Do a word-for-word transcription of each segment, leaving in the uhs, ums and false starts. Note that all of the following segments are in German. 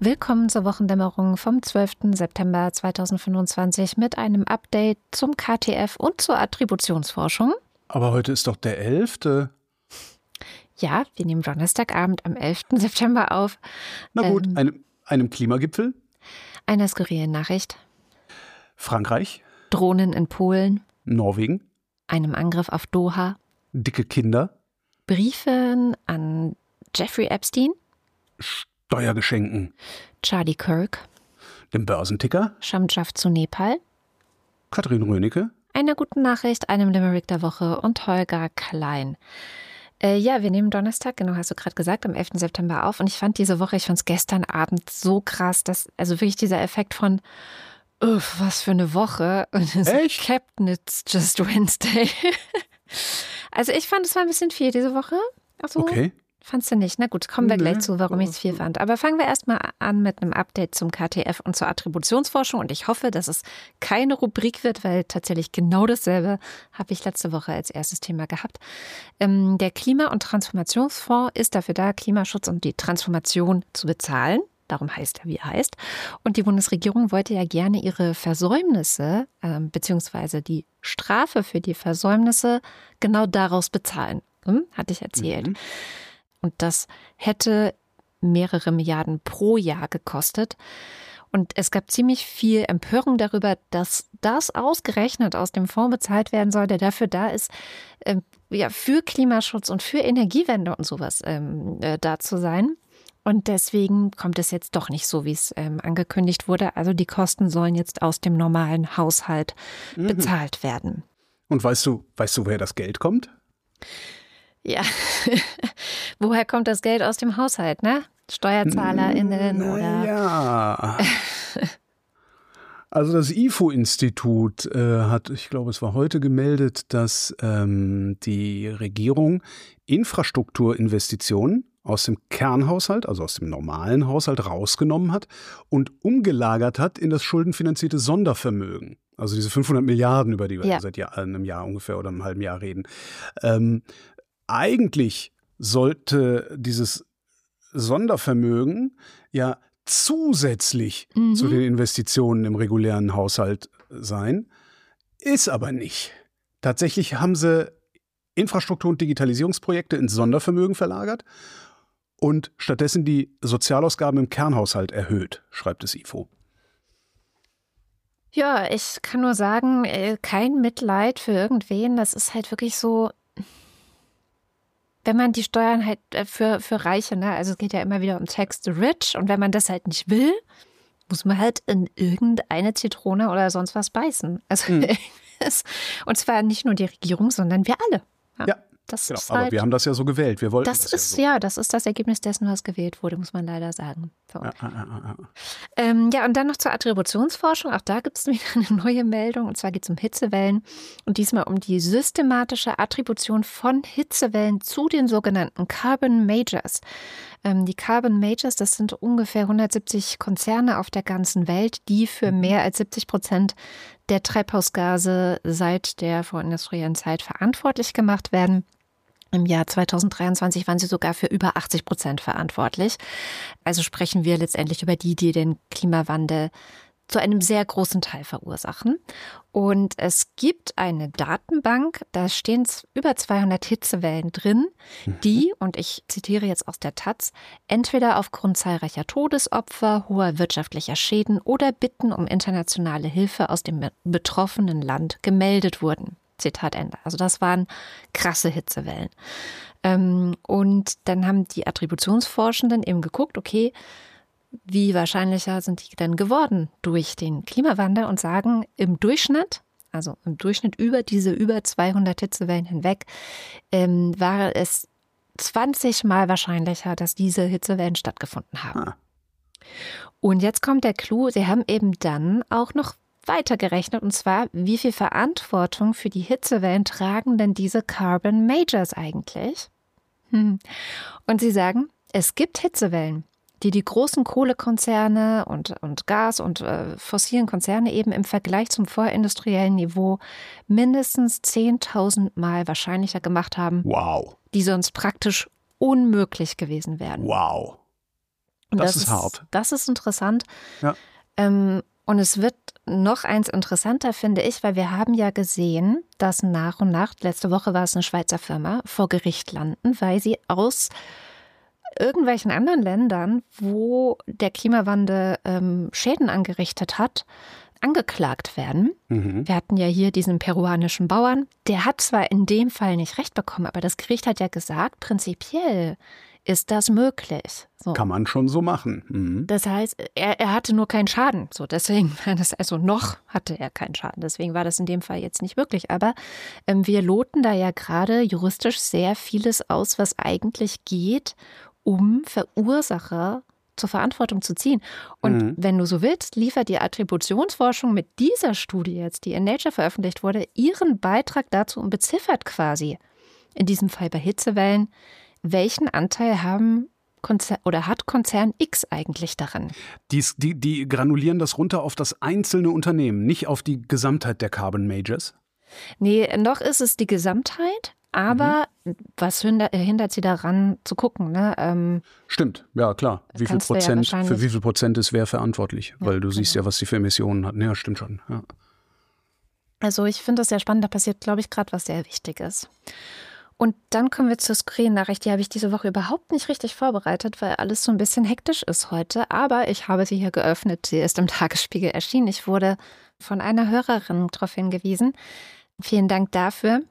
Willkommen zur Wochendämmerung vom zwölften September zweitausendfünfundzwanzig mit einem Update zum K T F und zur Attributionsforschung. Aber heute ist doch der elfte Ja, wir nehmen Donnerstagabend am elften September auf. Na gut, ähm, einem, einem Klimagipfel. Einer skurrilen Nachricht. Frankreich. Drohnen in Polen. Norwegen. Einem Angriff auf Doha. Dicke Kinder. Briefen an Jeffrey Epstein. Steuergeschenken. Charlie Kirk. Dem Börsenticker. Schamdschaft zu Nepal. Katrin Rönecke. Einer guten Nachricht, einem Limerick der Woche und Holger Klein. Äh, ja, wir nehmen Donnerstag, genau, hast du gerade gesagt, am elften September auf. Und ich fand diese Woche, ich fand es gestern Abend so krass, dass, also wirklich dieser Effekt von, uff, was für eine Woche. Und es Echt? Captain, it's just Wednesday. Also ich fand, es war ein bisschen viel diese Woche. Also, Okay. fandst du nicht? Na gut, kommen wir Nee. gleich zu, warum ich es viel fand. Aber fangen wir erstmal an mit einem Update zum K T F und zur Attributionsforschung. Und ich hoffe, dass es keine Rubrik wird, weil tatsächlich genau dasselbe habe ich letzte Woche als erstes Thema gehabt. Ähm, der Klima- und Transformationsfonds ist dafür da, Klimaschutz und die Transformation zu bezahlen. Darum heißt er, wie er heißt. Und die Bundesregierung wollte ja gerne ihre Versäumnisse, äh, beziehungsweise die Strafe für die Versäumnisse genau daraus bezahlen. Hm? Hatte ich erzählt. Mhm. Und das hätte mehrere Milliarden pro Jahr gekostet. Und es gab ziemlich viel Empörung darüber, dass das ausgerechnet aus dem Fonds bezahlt werden soll, der dafür da ist, äh, ja, für Klimaschutz und für Energiewende und sowas ähm, äh, da zu sein. Und deswegen kommt es jetzt doch nicht so, wie es ähm, angekündigt wurde. Also die Kosten sollen jetzt aus dem normalen Haushalt Mhm. bezahlt werden. Und weißt du, weißt du, woher das Geld kommt? Ja, woher kommt das Geld aus dem Haushalt, ne? SteuerzahlerInnen oder? Ja. Also das I F O-Institut äh, hat, ich glaube, es war heute gemeldet, dass ähm, die Regierung Infrastrukturinvestitionen aus dem Kernhaushalt, also aus dem normalen Haushalt, rausgenommen hat und umgelagert hat in das schuldenfinanzierte Sondervermögen. Also diese fünfhundert Milliarden, über die wir Ja. seit Jahr, einem Jahr ungefähr oder einem halben Jahr reden. Ähm, eigentlich sollte dieses Sondervermögen ja zusätzlich Mhm. zu den Investitionen im regulären Haushalt sein, ist aber nicht. Tatsächlich haben sie Infrastruktur- und Digitalisierungsprojekte ins Sondervermögen verlagert und stattdessen die Sozialausgaben im Kernhaushalt erhöht, schreibt das I F O. Ja, ich kann nur sagen, äh, kein Mitleid für irgendwen. Das ist halt wirklich so, wenn man die Steuern halt äh, für, für Reiche, ne, also es geht ja immer wieder um Tax the Rich, und wenn man das halt nicht will, muss man halt in irgendeine Zitrone oder sonst was beißen. Also Mhm. es- und zwar nicht nur die Regierung, sondern wir alle. Ja, das genau. ist Aber halt, wir haben das ja so gewählt. Wir wollten das das, ist ja ja, das ist das Ergebnis dessen, was gewählt wurde, muss man leider sagen. So. so. Ja, ja, ja, ja. Ähm, ja, und dann noch zur Attributionsforschung. Auch da gibt es wieder eine neue Meldung. Und zwar geht es um Hitzewellen. Und diesmal um die systematische Attribution von Hitzewellen zu den sogenannten Carbon Majors. Ähm, die Carbon Majors, das sind ungefähr hundertsiebzig Konzerne auf der ganzen Welt, die für mehr als siebzig Prozent der Treibhausgase seit der vorindustriellen Zeit verantwortlich gemacht werden. Im Jahr zweitausenddreiundzwanzig waren sie sogar für über achtzig Prozent verantwortlich. Also sprechen wir letztendlich über die, die den Klimawandel zu einem sehr großen Teil verursachen. Und es gibt eine Datenbank, da stehen über zweihundert Hitzewellen drin, die, und ich zitiere jetzt aus der Taz, entweder aufgrund zahlreicher Todesopfer, hoher wirtschaftlicher Schäden oder Bitten um internationale Hilfe aus dem betroffenen Land gemeldet wurden. Zitat Ende. Also das waren krasse Hitzewellen. Ähm, und dann haben die Attributionsforschenden eben geguckt, okay, wie wahrscheinlicher sind die denn geworden durch den Klimawandel, und sagen, im Durchschnitt, also im Durchschnitt über diese über zweihundert Hitzewellen hinweg, ähm, war es zwanzig Mal wahrscheinlicher, dass diese Hitzewellen stattgefunden haben. Ah. Und jetzt kommt der Clou, sie haben eben dann auch noch weitergerechnet, und zwar, wie viel Verantwortung für die Hitzewellen tragen denn diese Carbon Majors eigentlich? Hm. Und sie sagen, es gibt Hitzewellen, die die großen Kohlekonzerne und, und Gas- und äh, fossilen Konzerne eben im Vergleich zum vorindustriellen Niveau mindestens zehntausend Mal wahrscheinlicher gemacht haben, Wow. die sonst praktisch unmöglich gewesen wären. Wow. Und das, das ist hart. Das ist interessant. Ja. Ähm, und es wird noch eins interessanter, finde ich, weil wir haben ja gesehen, dass nach und nach, letzte Woche war es eine Schweizer Firma, vor Gericht landen, weil sie aus irgendwelchen anderen Ländern, wo der Klimawandel ähm, Schäden angerichtet hat, angeklagt werden. Mhm. Wir hatten ja hier diesen peruanischen Bauern, der hat zwar in dem Fall nicht recht bekommen, aber das Gericht hat ja gesagt, prinzipiell ist das möglich. So. Kann man schon so machen. Mhm. Das heißt, er, er hatte nur keinen Schaden. So, deswegen war das, also noch hatte er keinen Schaden. Deswegen war das in dem Fall jetzt nicht wirklich. Aber ähm, wir loten da ja gerade juristisch sehr vieles aus, was eigentlich geht, um Verursacher zur Verantwortung zu ziehen. Und mhm. wenn du so willst, liefert die Attributionsforschung mit dieser Studie jetzt, die in Nature veröffentlicht wurde, ihren Beitrag dazu und beziffert quasi, in diesem Fall bei Hitzewellen, welchen Anteil haben Konzer- oder hat Konzern X eigentlich daran? Dies, die, die granulieren das runter auf das einzelne Unternehmen, nicht auf die Gesamtheit der Carbon Majors? Nee, noch ist es die Gesamtheit, aber mhm. was hindert, hindert sie daran zu gucken? Ne? Ähm, Stimmt, ja klar. Wie viel Prozent, ja für wie viel Prozent ist wer verantwortlich? Ja, Weil du genau. siehst ja, was die für Emissionen hatten. Ja, stimmt schon. Ja. Also ich finde das sehr spannend, da passiert, glaube ich, gerade was sehr Wichtiges. Und dann kommen wir zur Skurrilen-Nachricht. Die habe ich diese Woche überhaupt nicht richtig vorbereitet, weil alles so ein bisschen hektisch ist heute. Aber ich habe sie hier geöffnet. Sie ist im Tagesspiegel erschienen. Ich wurde von einer Hörerin darauf hingewiesen. Vielen Dank dafür.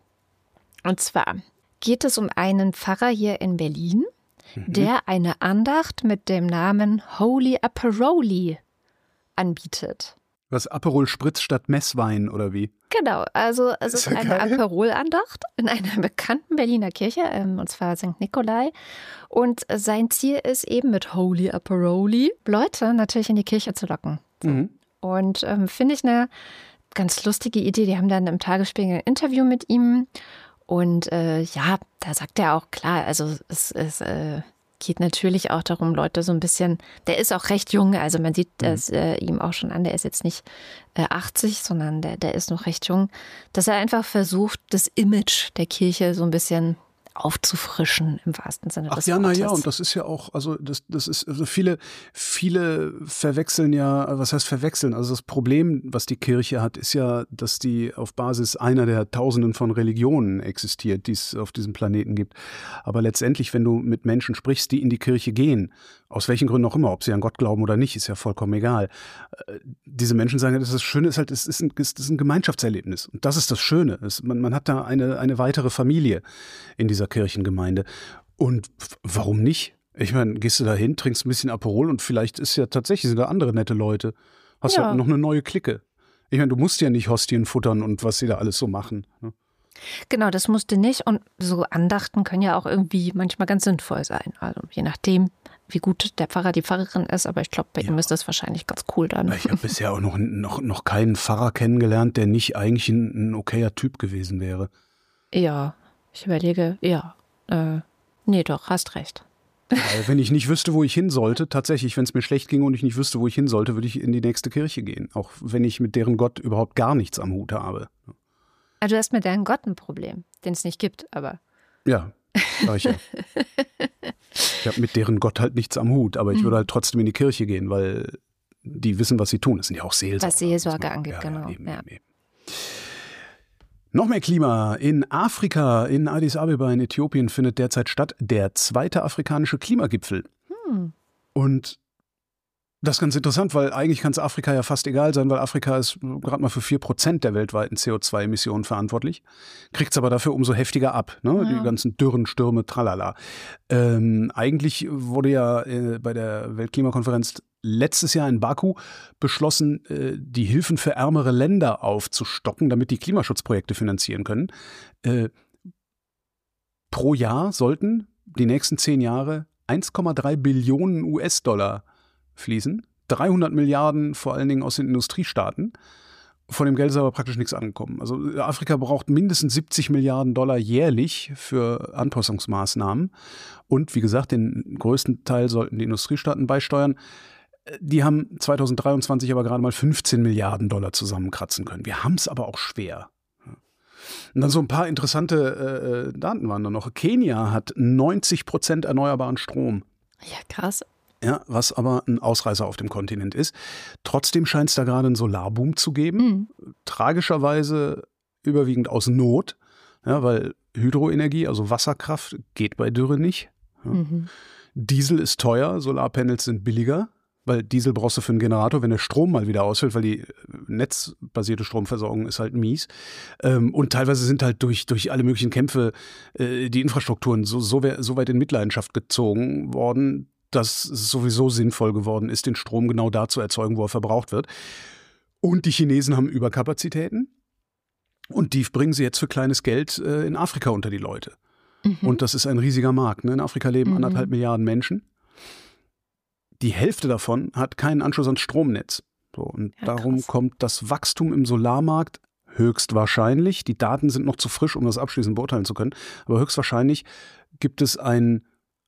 Und zwar geht es um einen Pfarrer hier in Berlin, mhm. der eine Andacht mit dem Namen Holy Aperoli anbietet. Was, Aperol Spritz statt Messwein oder wie? Genau, also es ist, ist eine geil? Aperol-Andacht in einer bekannten Berliner Kirche, ähm, und zwar Sankt Nikolai. Und sein Ziel ist eben mit Holy Aperoli Leute natürlich in die Kirche zu locken. Mhm. Und ähm, finde ich eine ganz lustige Idee. Die haben dann im Tagesspiegel ein Interview mit ihm. Und äh, ja, da sagt er auch, klar, also es ist... Äh, geht natürlich auch darum, Leute so ein bisschen, der ist auch recht jung, also man sieht es äh, ihm auch schon an, der ist jetzt nicht äh, achtzig, sondern der, der ist noch recht jung, dass er einfach versucht, das Image der Kirche so ein bisschen aufzufrischen, im wahrsten Sinne des Wortes. Ach ja, na ja, und das ist ja auch, also das, das ist, also viele, viele verwechseln ja, was heißt verwechseln? Also das Problem, was die Kirche hat, ist ja, dass die auf Basis einer der Tausenden von Religionen existiert, die es auf diesem Planeten gibt. Aber letztendlich, wenn du mit Menschen sprichst, die in die Kirche gehen, aus welchen Gründen auch immer, ob sie an Gott glauben oder nicht, ist ja vollkommen egal. Diese Menschen sagen, das, das Schöne ist halt, es ist ein, es ist ein Gemeinschaftserlebnis. Und das ist das Schöne. Es, man, man hat da eine, eine weitere Familie in dieser Kirchengemeinde. Und warum nicht? Ich meine, gehst du da hin, trinkst ein bisschen Aperol und vielleicht ist ja tatsächlich sind da andere nette Leute. Hast ja halt noch eine neue Clique. Ich meine, du musst ja nicht Hostien futtern und was sie da alles so machen. Ne? Genau, das musste nicht. Und so Andachten können ja auch irgendwie manchmal ganz sinnvoll sein. Also je nachdem, wie gut der Pfarrer, die Pfarrerin ist. Aber ich glaube, bei ja. ihm ist das wahrscheinlich ganz cool dann. Ich habe bisher auch noch, noch, noch keinen Pfarrer kennengelernt, der nicht eigentlich ein, ein okayer Typ gewesen wäre. Ja, ich überlege, ja. Äh, nee, doch, hast recht. Weil wenn ich nicht wüsste, wo ich hin sollte, tatsächlich, wenn es mir schlecht ging und ich nicht wüsste, wo ich hin sollte, würde ich in die nächste Kirche gehen. Auch wenn ich mit deren Gott überhaupt gar nichts am Hut habe. Also du hast mit deinem Gott ein Problem, den es nicht gibt, aber... Ja, sag ich ja. Ich habe mit deren Gott halt nichts am Hut, aber ich würde halt trotzdem in die Kirche gehen, weil die wissen, was sie tun. Das sind ja auch Seelsorger. Was Seelsorge angeht, ja, genau. Eben, ja. eben, eben. Noch mehr Klima. In Afrika, in Addis Abeba in Äthiopien findet derzeit statt der zweite afrikanische Klimagipfel. Hm. Und das ist ganz interessant, weil eigentlich kann es Afrika ja fast egal sein, weil Afrika ist gerade mal für vier Prozent der weltweiten C O zwei Emissionen verantwortlich, kriegt es aber dafür umso heftiger ab, ne? Ja. Die ganzen Dürren, Stürme, tralala. Ähm, eigentlich wurde ja äh, bei der Weltklimakonferenz letztes Jahr in Baku beschlossen, äh, die Hilfen für ärmere Länder aufzustocken, damit die Klimaschutzprojekte finanzieren können. Äh, pro Jahr sollten die nächsten zehn Jahre eins Komma drei Billionen U S-Dollar fließen, dreihundert Milliarden vor allen Dingen aus den Industriestaaten. Von dem Geld ist aber praktisch nichts angekommen. Also Afrika braucht mindestens siebzig Milliarden Dollar jährlich für Anpassungsmaßnahmen. Und wie gesagt, den größten Teil sollten die Industriestaaten beisteuern. Die haben zweitausenddreiundzwanzig aber gerade mal fünfzehn Milliarden Dollar zusammenkratzen können. Wir haben es aber auch schwer. Und dann so ein paar interessante äh, Daten waren da noch. Kenia hat neunzig Prozent erneuerbaren Strom. Ja, krass. Ja, was aber ein Ausreißer auf dem Kontinent ist. Trotzdem scheint es da gerade einen Solarboom zu geben. Mhm. Tragischerweise überwiegend aus Not, ja, weil Hydroenergie, also Wasserkraft, geht bei Dürre nicht. Ja. Mhm. Diesel ist teuer, Solarpanels sind billiger, weil Diesel brauchst du für einen Generator, wenn der Strom mal wieder ausfällt, weil die netzbasierte Stromversorgung ist halt mies. Ähm, und teilweise sind halt durch, durch alle möglichen Kämpfe äh, die Infrastrukturen so, so, so weit in Mitleidenschaft gezogen worden, dass es sowieso sinnvoll geworden ist, den Strom genau da zu erzeugen, wo er verbraucht wird. Und die Chinesen haben Überkapazitäten und die bringen sie jetzt für kleines Geld äh, in Afrika unter die Leute. Mhm. Und das ist ein riesiger Markt. Ne? In Afrika leben mhm. anderthalb Milliarden Menschen. Die Hälfte davon hat keinen Anschluss ans Stromnetz. So, und ja, darum krass. Kommt das Wachstum im Solarmarkt höchstwahrscheinlich. Die Daten sind noch zu frisch, um das abschließend beurteilen zu können. Aber höchstwahrscheinlich gibt es ein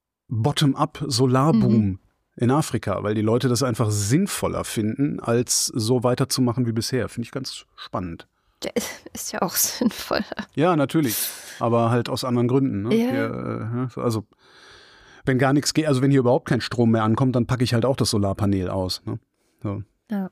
Bottom-up-Solarboom mhm. in Afrika, weil die Leute das einfach sinnvoller finden, als so weiterzumachen wie bisher. Finde ich ganz spannend. Ja, ist ja auch sinnvoller. Ja, natürlich. Aber halt aus anderen Gründen. Ne? Ja. Hier, äh, also, wenn gar nichts geht, also wenn hier überhaupt kein Strom mehr ankommt, dann packe ich halt auch das Solarpanel aus. Ne? So. Ja.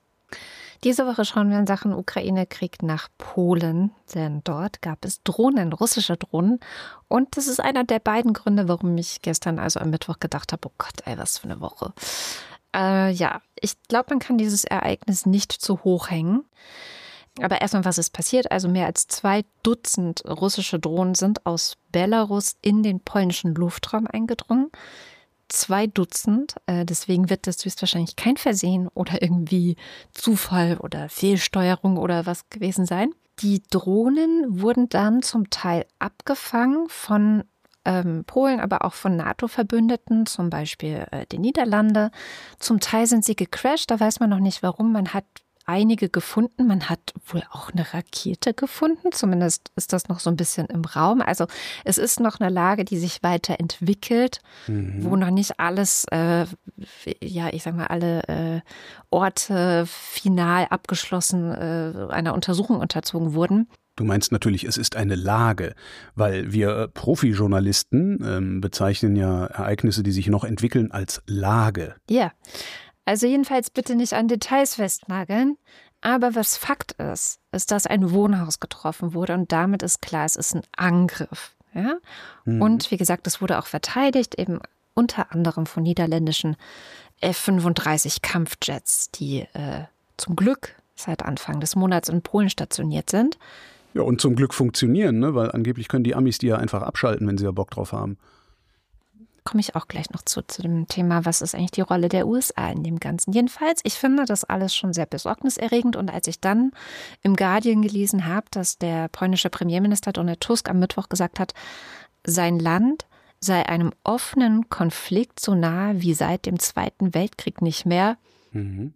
Diese Woche schauen wir in Sachen Ukraine-Krieg nach Polen, denn dort gab es Drohnen, russische Drohnen. Und das ist einer der beiden Gründe, warum ich gestern, also am Mittwoch, gedacht habe, oh Gott, ey, was für eine Woche. Äh, ja, ich glaube, man kann dieses Ereignis nicht zu hoch hängen. Aber erstmal, was ist passiert? Also mehr als zwei Dutzend russische Drohnen sind aus Belarus in den polnischen Luftraum eingedrungen. Zwei Dutzend, äh, deswegen wird das höchstwahrscheinlich kein Versehen oder irgendwie Zufall oder Fehlsteuerung oder was gewesen sein. Die Drohnen wurden dann zum Teil abgefangen von ähm, Polen, aber auch von NATO-Verbündeten, zum Beispiel äh, die Niederlande. Zum Teil sind sie gecrashed, da weiß man noch nicht warum. Man hat einige gefunden. Man hat wohl auch eine Rakete gefunden. Zumindest ist das noch so ein bisschen im Raum. Also es ist noch eine Lage, die sich weiterentwickelt, mhm. wo noch nicht alles, äh, ja, ich sag mal, alle äh, Orte final abgeschlossen äh, einer Untersuchung unterzogen wurden. Du meinst natürlich, es ist eine Lage, weil wir Profijournalisten ähm, bezeichnen ja Ereignisse, die sich noch entwickeln, als Lage. Ja. Also jedenfalls bitte nicht an Details festnageln. Aber was Fakt ist, ist, dass ein Wohnhaus getroffen wurde und damit ist klar, es ist ein Angriff. Ja? Mhm. Und wie gesagt, es wurde auch verteidigt, eben unter anderem von niederländischen F fünfunddreißig Kampfjets, die äh, zum Glück seit Anfang des Monats in Polen stationiert sind. Ja, und zum Glück funktionieren, ne? Weil angeblich können die Amis die ja einfach abschalten, wenn sie ja Bock drauf haben. Komme ich auch gleich noch zu, zu dem Thema, was ist eigentlich die Rolle der U S A in dem Ganzen. Jedenfalls, ich finde das alles schon sehr besorgniserregend. Und als ich dann im Guardian gelesen habe, dass der polnische Premierminister Donald Tusk am Mittwoch gesagt hat, sein Land sei einem offenen Konflikt so nahe wie seit dem Zweiten Weltkrieg nicht mehr. Mhm.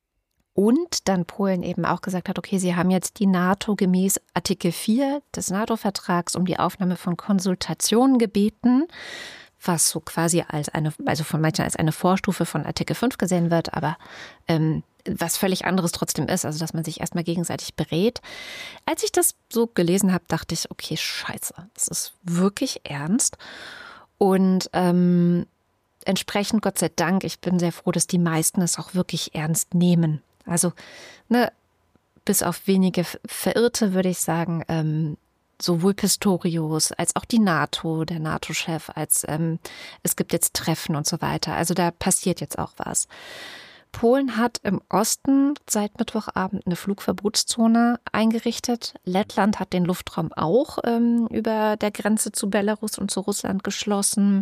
Und dann Polen eben auch gesagt hat, okay, sie haben jetzt die NATO gemäß Artikel vier des NATO-Vertrags um die Aufnahme von Konsultationen gebeten, was so quasi als eine, also von manchen als eine Vorstufe von Artikel fünf gesehen wird, aber ähm, was völlig anderes trotzdem ist, also dass man sich erstmal gegenseitig berät. Als ich das so gelesen habe, dachte ich, okay, scheiße, das ist wirklich ernst. Und ähm, entsprechend, Gott sei Dank, ich bin sehr froh, dass die meisten es auch wirklich ernst nehmen. Also, ne, bis auf wenige Verirrte würde ich sagen, ähm, sowohl Pistorius als auch die NATO, der NATO-Chef, als ähm, es gibt jetzt Treffen und so weiter. Also da passiert jetzt auch was. Polen hat im Osten seit Mittwochabend eine Flugverbotszone eingerichtet. Lettland hat den Luftraum auch ähm, über der Grenze zu Belarus und zu Russland geschlossen.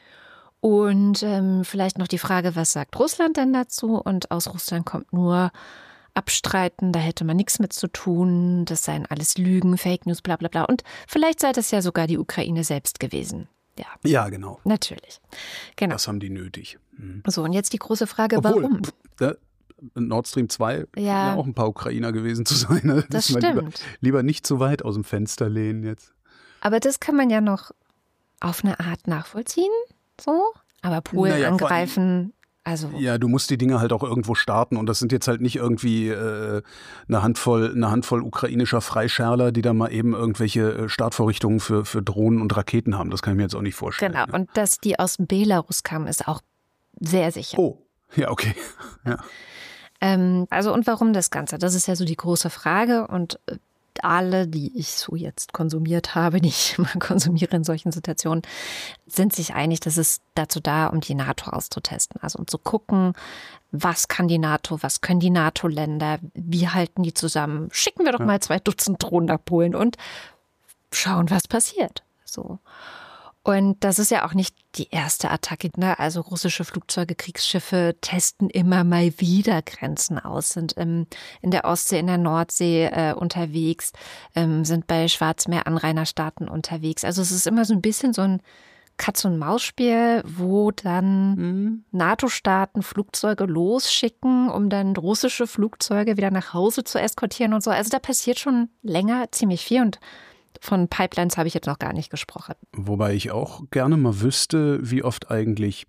Und ähm, vielleicht noch die Frage, was sagt Russland denn dazu? Und aus Russland kommt nur abstreiten, da hätte man nichts mit zu tun, das seien alles Lügen, Fake News, bla bla bla. Und vielleicht sei das ja sogar die Ukraine selbst gewesen. Ja, ja, genau. Natürlich. Genau. Das haben die nötig. Mhm. So, und jetzt die große Frage, Obwohl, warum? Da, Nord Stream zwei ja, ja auch ein paar Ukrainer gewesen zu sein. Ne? Das, das stimmt. Lieber, lieber nicht zu weit aus dem Fenster lehnen jetzt. Aber das kann man ja noch auf eine Art nachvollziehen, so. Aber Polen naja, angreifen... Also. Ja, du musst die Dinge halt auch irgendwo starten und das sind jetzt halt nicht irgendwie äh, eine Handvoll, eine Handvoll ukrainischer Freischärler, die da mal eben irgendwelche Startvorrichtungen für, für Drohnen und Raketen haben. Das kann ich mir jetzt auch nicht vorstellen. Genau, ne? Und dass die aus Belarus kamen, ist auch sehr sicher. Oh, ja, okay. Ja. Ähm, also und warum das Ganze? Das ist ja so die große Frage und alle, die ich so jetzt konsumiert habe, die ich immer konsumiere in solchen Situationen, sind sich einig, dass es dazu da, um die NATO auszutesten. Also um zu gucken, was kann die NATO, was können die NATO-Länder, wie halten die zusammen? Schicken wir doch ja. mal zwei Dutzend Drohnen nach Polen und schauen, was passiert. So. Und das ist ja auch nicht die erste Attacke, ne? Also russische Flugzeuge, Kriegsschiffe testen immer mal wieder Grenzen aus, sind ähm, in der Ostsee, in der Nordsee äh, unterwegs, ähm, sind bei Schwarzmeer-Anrainerstaaten unterwegs. Also es ist immer so ein bisschen so ein Katz-und-Maus-Spiel, wo dann mhm. NATO-Staaten Flugzeuge losschicken, um dann russische Flugzeuge wieder nach Hause zu eskortieren und so. Also da passiert schon länger ziemlich viel und von Pipelines habe ich jetzt noch gar nicht gesprochen. Wobei ich auch gerne mal wüsste, wie oft eigentlich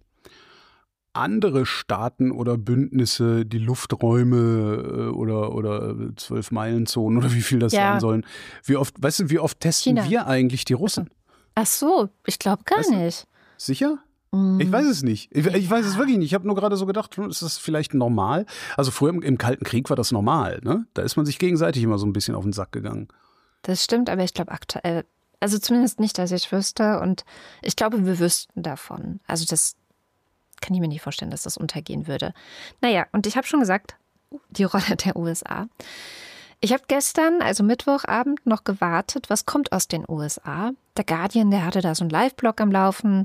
andere Staaten oder Bündnisse die Lufträume oder oder Zwölf-Meilen-Zonen oder wie viel das ja. sein sollen. Wie oft, weißt du, wie oft testen China. wir eigentlich die Russen? Ach so, ich glaube gar weißt du? nicht. Sicher? Mm. Ich weiß es nicht. Ich, ich weiß es wirklich nicht. Ich habe nur gerade so gedacht, ist das vielleicht normal? Also früher im, im Kalten Krieg war das normal, ne? Da ist man sich gegenseitig immer so ein bisschen auf den Sack gegangen. Das stimmt, aber ich glaube aktuell, also zumindest nicht, dass ich wüsste und ich glaube, wir wüssten davon. Also das kann ich mir nicht vorstellen, dass das untergehen würde. Naja, und ich habe schon gesagt, die Rolle der U S A. Ich habe gestern, also Mittwochabend, noch gewartet, was kommt aus den U S A. Der Guardian, der hatte da so einen Live-Blog am Laufen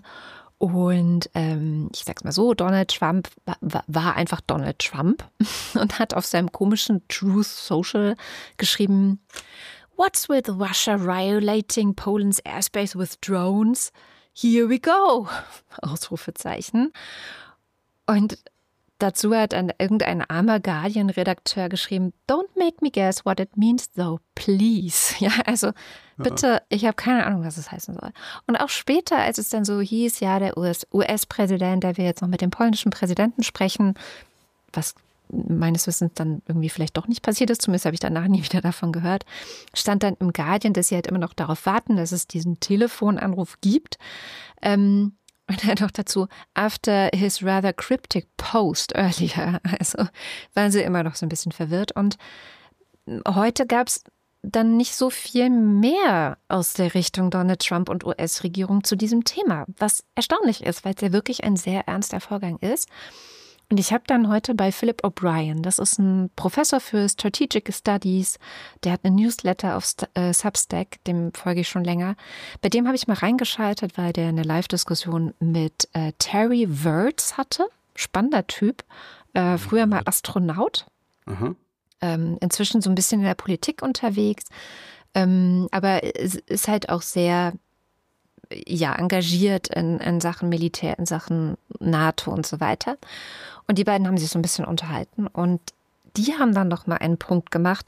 und ähm, ich sag's mal so, Donald Trump war, war einfach Donald Trump und hat auf seinem komischen Truth Social geschrieben, What's with Russia violating Poland's airspace with drones? Here we go! Ausrufezeichen. Und dazu hat ein, irgendein armer Guardian-Redakteur geschrieben, Don't make me guess what it means though, please. Ja, also bitte, ich habe keine Ahnung, was es heißen soll. Und auch später, als es dann so hieß, ja, der U S-Präsident, der will jetzt noch mit dem polnischen Präsidenten sprechen, was meines Wissens dann irgendwie vielleicht doch nicht passiert ist, zumindest habe ich danach nie wieder davon gehört, stand dann im Guardian, dass sie halt immer noch darauf warten, dass es diesen Telefonanruf gibt. Ähm, und dann noch dazu, after his rather cryptic post earlier. Also waren sie immer noch so ein bisschen verwirrt. Und heute gab es dann nicht so viel mehr aus der Richtung Donald Trump und U S-Regierung zu diesem Thema, was erstaunlich ist, weil es ja wirklich ein sehr ernster Vorgang ist. Und ich habe dann heute bei Philip O'Brien, das ist ein Professor für Strategic Studies, der hat eine Newsletter auf äh, Substack, dem folge ich schon länger. Bei dem habe ich mal reingeschaltet, weil der eine Live-Diskussion mit äh, Terry Wirtz hatte. Spannender Typ, äh, früher mal Astronaut, mhm. ähm, inzwischen so ein bisschen in der Politik unterwegs, ähm, aber ist halt auch sehr ja, engagiert in, in Sachen Militär, in Sachen NATO und so weiter. Und die beiden haben sich so ein bisschen unterhalten und die haben dann noch mal einen Punkt gemacht,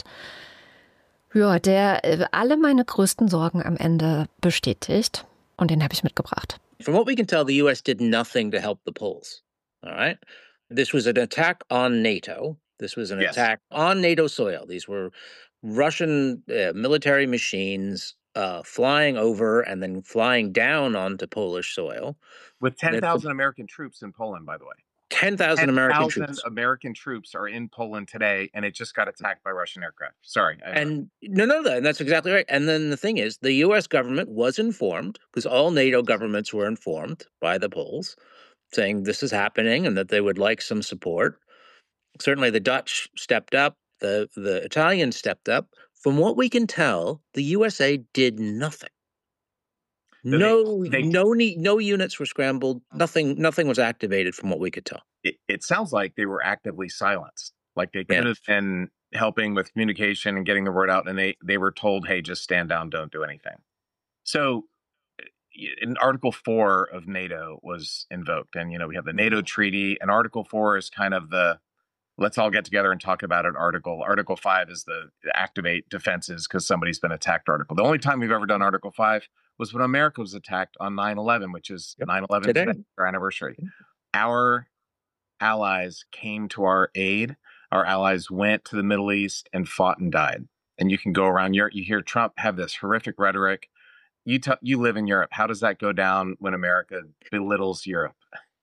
ja, der alle meine größten Sorgen am Ende bestätigt und den habe ich mitgebracht. From what we can tell, the U S did nothing to help the Poles. All right? This was an attack on NATO. This was an yes. attack on NATO soil. These were Russian uh, military machines Uh, flying over and then flying down onto Polish soil. With ten thousand American troops in Poland, by the way. ten thousand American troops. American troops are in Poland today, and it just got attacked by Russian aircraft. Sorry. I and no, no, no, that's exactly right. And then the thing is, the U S government was informed, because all NATO governments were informed by the Poles, saying this is happening and that they would like some support. Certainly the Dutch stepped up, the, the Italians stepped up. From what we can tell, the U S A did nothing. No, they, they, no, no units were scrambled. Nothing, nothing was activated from what we could tell. It, it sounds like they were actively silenced. Like they could yeah. have been helping with communication and getting the word out, and they they were told, "Hey, just stand down, don't do anything." So, in Article Four of NATO was invoked, and you know we have the NATO Treaty, and Article Four is kind of the let's all get together and talk about it article. Article five is the activate defenses because somebody's been attacked article. The only time we've ever done Article five was when America was attacked on nine eleven, which is yep. nine eleven today, our anniversary. Our allies came to our aid. Our allies went to the Middle East and fought and died. And you can go around Europe. You hear Trump have this horrific rhetoric. You, t- you live in Europe. How does that go down when America belittles Europe?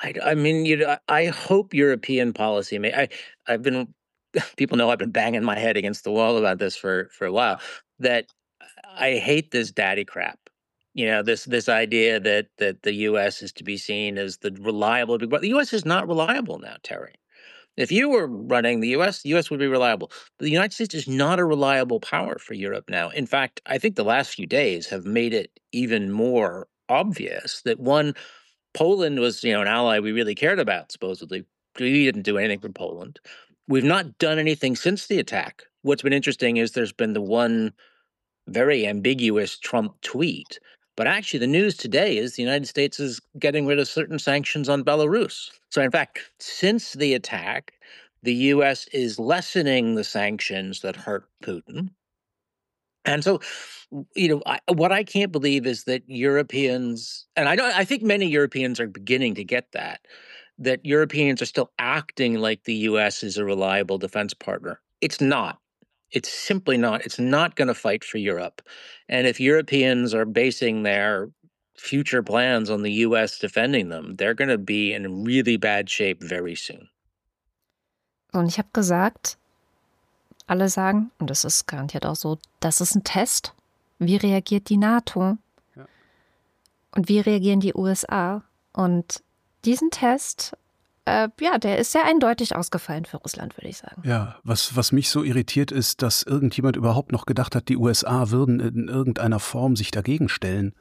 I, I mean, you know, I hope European policy may. I, I've been, people know I've been banging my head against the wall about this for for a while. That I hate this daddy crap. You know, this this idea that that the U S is to be seen as the reliable big brother. The U S is not reliable now, Terry. If you were running the U S, the U S would be reliable. The United States is not a reliable power for Europe now. In fact, I think the last few days have made it even more obvious that one, Poland was, you know, an ally we really cared about, supposedly. We didn't do anything for Poland. We've not done anything since the attack. What's been interesting is there's been the one very ambiguous Trump tweet. But actually, the news today is the United States is getting rid of certain sanctions on Belarus. So, in fact, since the attack, the U S is lessening the sanctions that hurt Putin. And so, you know, I, what I can't believe is that Europeans, and I don't, I think many Europeans are beginning to get that, that Europeans are still acting like the U S is a reliable defense partner. It's not. It's simply not. It's not going to fight for Europe. And if Europeans are basing their future plans on the U S defending them, they're going to be in really bad shape very soon. Und ich habe gesagt, alle sagen, und das ist garantiert auch so, das ist ein Test. Wie reagiert die NATO? Ja. Und wie reagieren die U S A? Und diesen Test, äh, ja, der ist sehr eindeutig ausgefallen für Russland, würde ich sagen. Ja, was, was mich so irritiert ist, dass irgendjemand überhaupt noch gedacht hat, die U S A würden in irgendeiner Form sich dagegen stellen.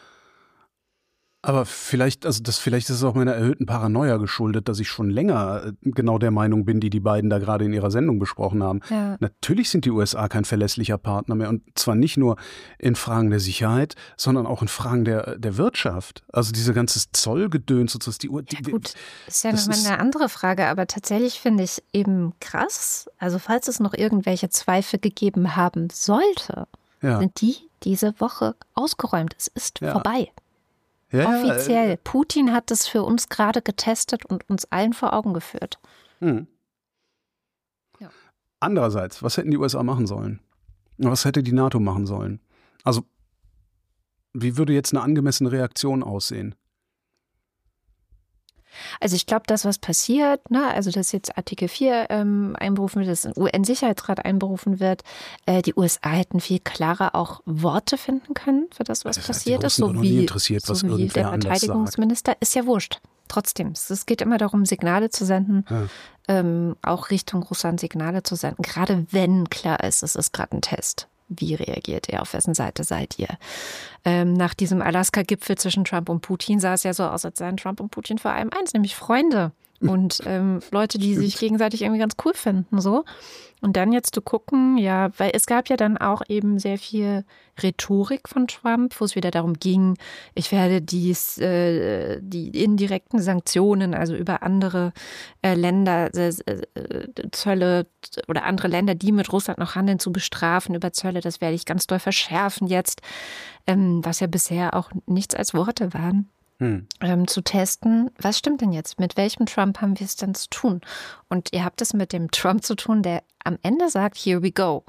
Aber vielleicht, also das, vielleicht ist es auch meiner erhöhten Paranoia geschuldet, dass ich schon länger genau der Meinung bin, die die beiden da gerade in ihrer Sendung besprochen haben. Ja. Natürlich sind die U S A kein verlässlicher Partner mehr, und zwar nicht nur in Fragen der Sicherheit, sondern auch in Fragen der, der Wirtschaft. Also diese ganze Zollgedöns und so. Die, die, ja gut, ist ja nochmal eine andere Frage, aber tatsächlich finde ich eben krass, also falls es noch irgendwelche Zweifel gegeben haben sollte, ja. sind die diese Woche ausgeräumt. Es ist ja. vorbei. Ja, offiziell. Äh, Putin hat das für uns gerade getestet und uns allen vor Augen geführt. Hm. Ja. Andererseits, was hätten die U S A machen sollen? Was hätte die NATO machen sollen? Also, wie würde jetzt eine angemessene Reaktion aussehen? Also ich glaube, das, was passiert, ne, also dass jetzt Artikel vier ähm, einberufen wird, dass ein U N-Sicherheitsrat einberufen wird, äh, die U S A hätten viel klarer auch Worte finden können für das, was das passiert ist. So wie, interessiert, so was wie der Verteidigungsminister, ist ja wurscht. Trotzdem, es geht immer darum, Signale zu senden, ja. ähm, auch Richtung Russland Signale zu senden, gerade wenn klar ist, es ist gerade ein Test. Wie reagiert ihr? Auf wessen Seite seid ihr? Ähm, nach diesem Alaska-Gipfel zwischen Trump und Putin sah es ja so aus, als seien Trump und Putin vor allem eins, nämlich Freunde und ähm, Leute, die sich gegenseitig irgendwie ganz cool finden. So. Und dann jetzt zu gucken, ja, weil es gab ja dann auch eben sehr viel Rhetorik von Trump, wo es wieder darum ging, ich werde dies, äh, die indirekten Sanktionen, also über andere äh, Länder, äh, äh, Zölle oder andere Länder, die mit Russland noch handeln, zu bestrafen über Zölle, das werde ich ganz doll verschärfen jetzt, ähm, was ja bisher auch nichts als Worte waren. Hm. Ähm, zu testen, was stimmt denn jetzt? Mit welchem Trump haben wir es denn zu tun? Und ihr habt es mit dem Trump zu tun, der am Ende sagt, here we go.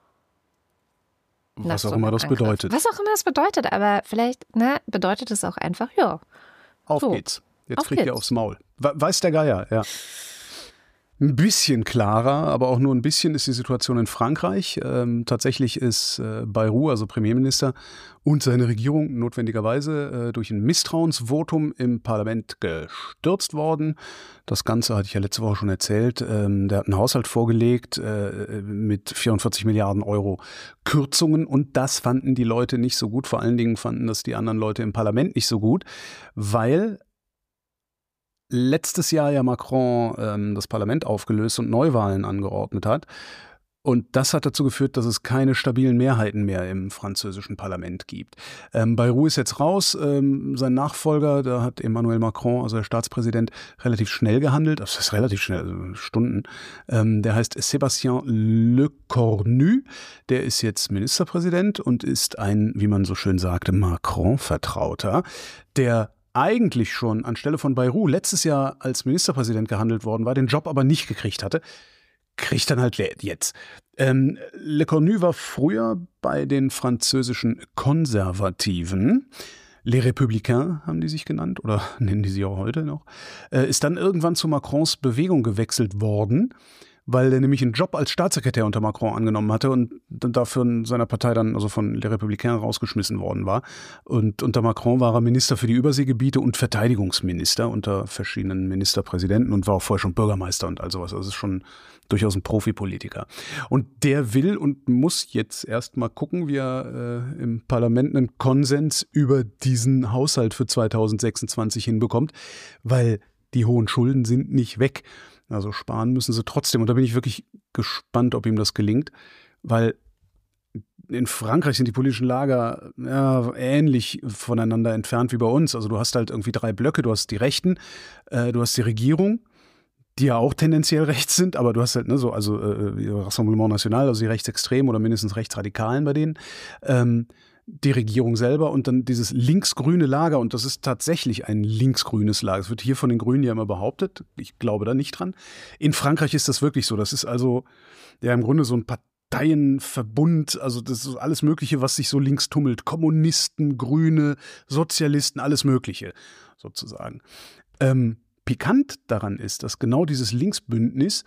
Was auch immer das bedeutet. Was auch immer das bedeutet, aber vielleicht ne, bedeutet es auch einfach, ja. Auf so. geht's. Jetzt Auf kriegt geht's. ihr aufs Maul. Weiß der Geier, ja. Ein bisschen klarer, aber auch nur ein bisschen ist die Situation in Frankreich. Ähm, tatsächlich ist äh, Bayrou, also Premierminister, und seine Regierung notwendigerweise äh, durch ein Misstrauensvotum im Parlament gestürzt worden. Das Ganze hatte ich ja letzte Woche schon erzählt. Ähm, der hat einen Haushalt vorgelegt äh, mit vierundvierzig Milliarden Euro Kürzungen, und das fanden die Leute nicht so gut. Vor allen Dingen fanden das die anderen Leute im Parlament nicht so gut, weil letztes Jahr ja Macron ähm, das Parlament aufgelöst und Neuwahlen angeordnet hat. Und das hat dazu geführt, dass es keine stabilen Mehrheiten mehr im französischen Parlament gibt. Ähm, Bayrou ist jetzt raus. Ähm, sein Nachfolger, da hat Emmanuel Macron, also der Staatspräsident, relativ schnell gehandelt. Das ist relativ schnell, also Stunden. Ähm, der heißt Sébastien Lecornu. Der ist jetzt Ministerpräsident und ist ein, wie man so schön sagte, Macron-Vertrauter, der eigentlich schon anstelle von Bayrou letztes Jahr als Ministerpräsident gehandelt worden war, den Job aber nicht gekriegt hatte, kriegt dann halt jetzt. Ähm, Lecornu war früher bei den französischen Konservativen, Les Républicains haben die sich genannt oder nennen die sie auch heute noch, äh, ist dann irgendwann zu Macrons Bewegung gewechselt worden, weil er nämlich einen Job als Staatssekretär unter Macron angenommen hatte und dann dafür in seiner Partei dann, also von Les Républicains, rausgeschmissen worden war. Und unter Macron war er Minister für die Überseegebiete und Verteidigungsminister unter verschiedenen Ministerpräsidenten und war auch vorher schon Bürgermeister und all sowas. Also ist schon durchaus ein Profipolitiker. Und der will und muss jetzt erst mal gucken, wie er äh, im Parlament einen Konsens über diesen Haushalt für zweitausendsechsundzwanzig hinbekommt, weil die hohen Schulden sind nicht weg. Also sparen müssen sie trotzdem. Und da bin ich wirklich gespannt, ob ihm das gelingt, weil in Frankreich sind die politischen Lager ja, ähnlich voneinander entfernt wie bei uns. Also du hast halt irgendwie drei Blöcke. Du hast die Rechten, äh, du hast die Regierung, die ja auch tendenziell rechts sind, aber du hast halt ne, so also äh, Rassemblement National, also die Rechtsextremen oder mindestens Rechtsradikalen bei denen. Ähm, die Regierung selber und dann dieses linksgrüne Lager, und das ist tatsächlich ein linksgrünes Lager. Das wird hier von den Grünen ja immer behauptet. Ich glaube da nicht dran. In Frankreich ist das wirklich so. Das ist also ja im Grunde so ein Parteienverbund, also das ist alles Mögliche, was sich so links tummelt. Kommunisten, Grüne, Sozialisten, alles Mögliche sozusagen. Ähm, pikant daran ist, dass genau dieses Linksbündnis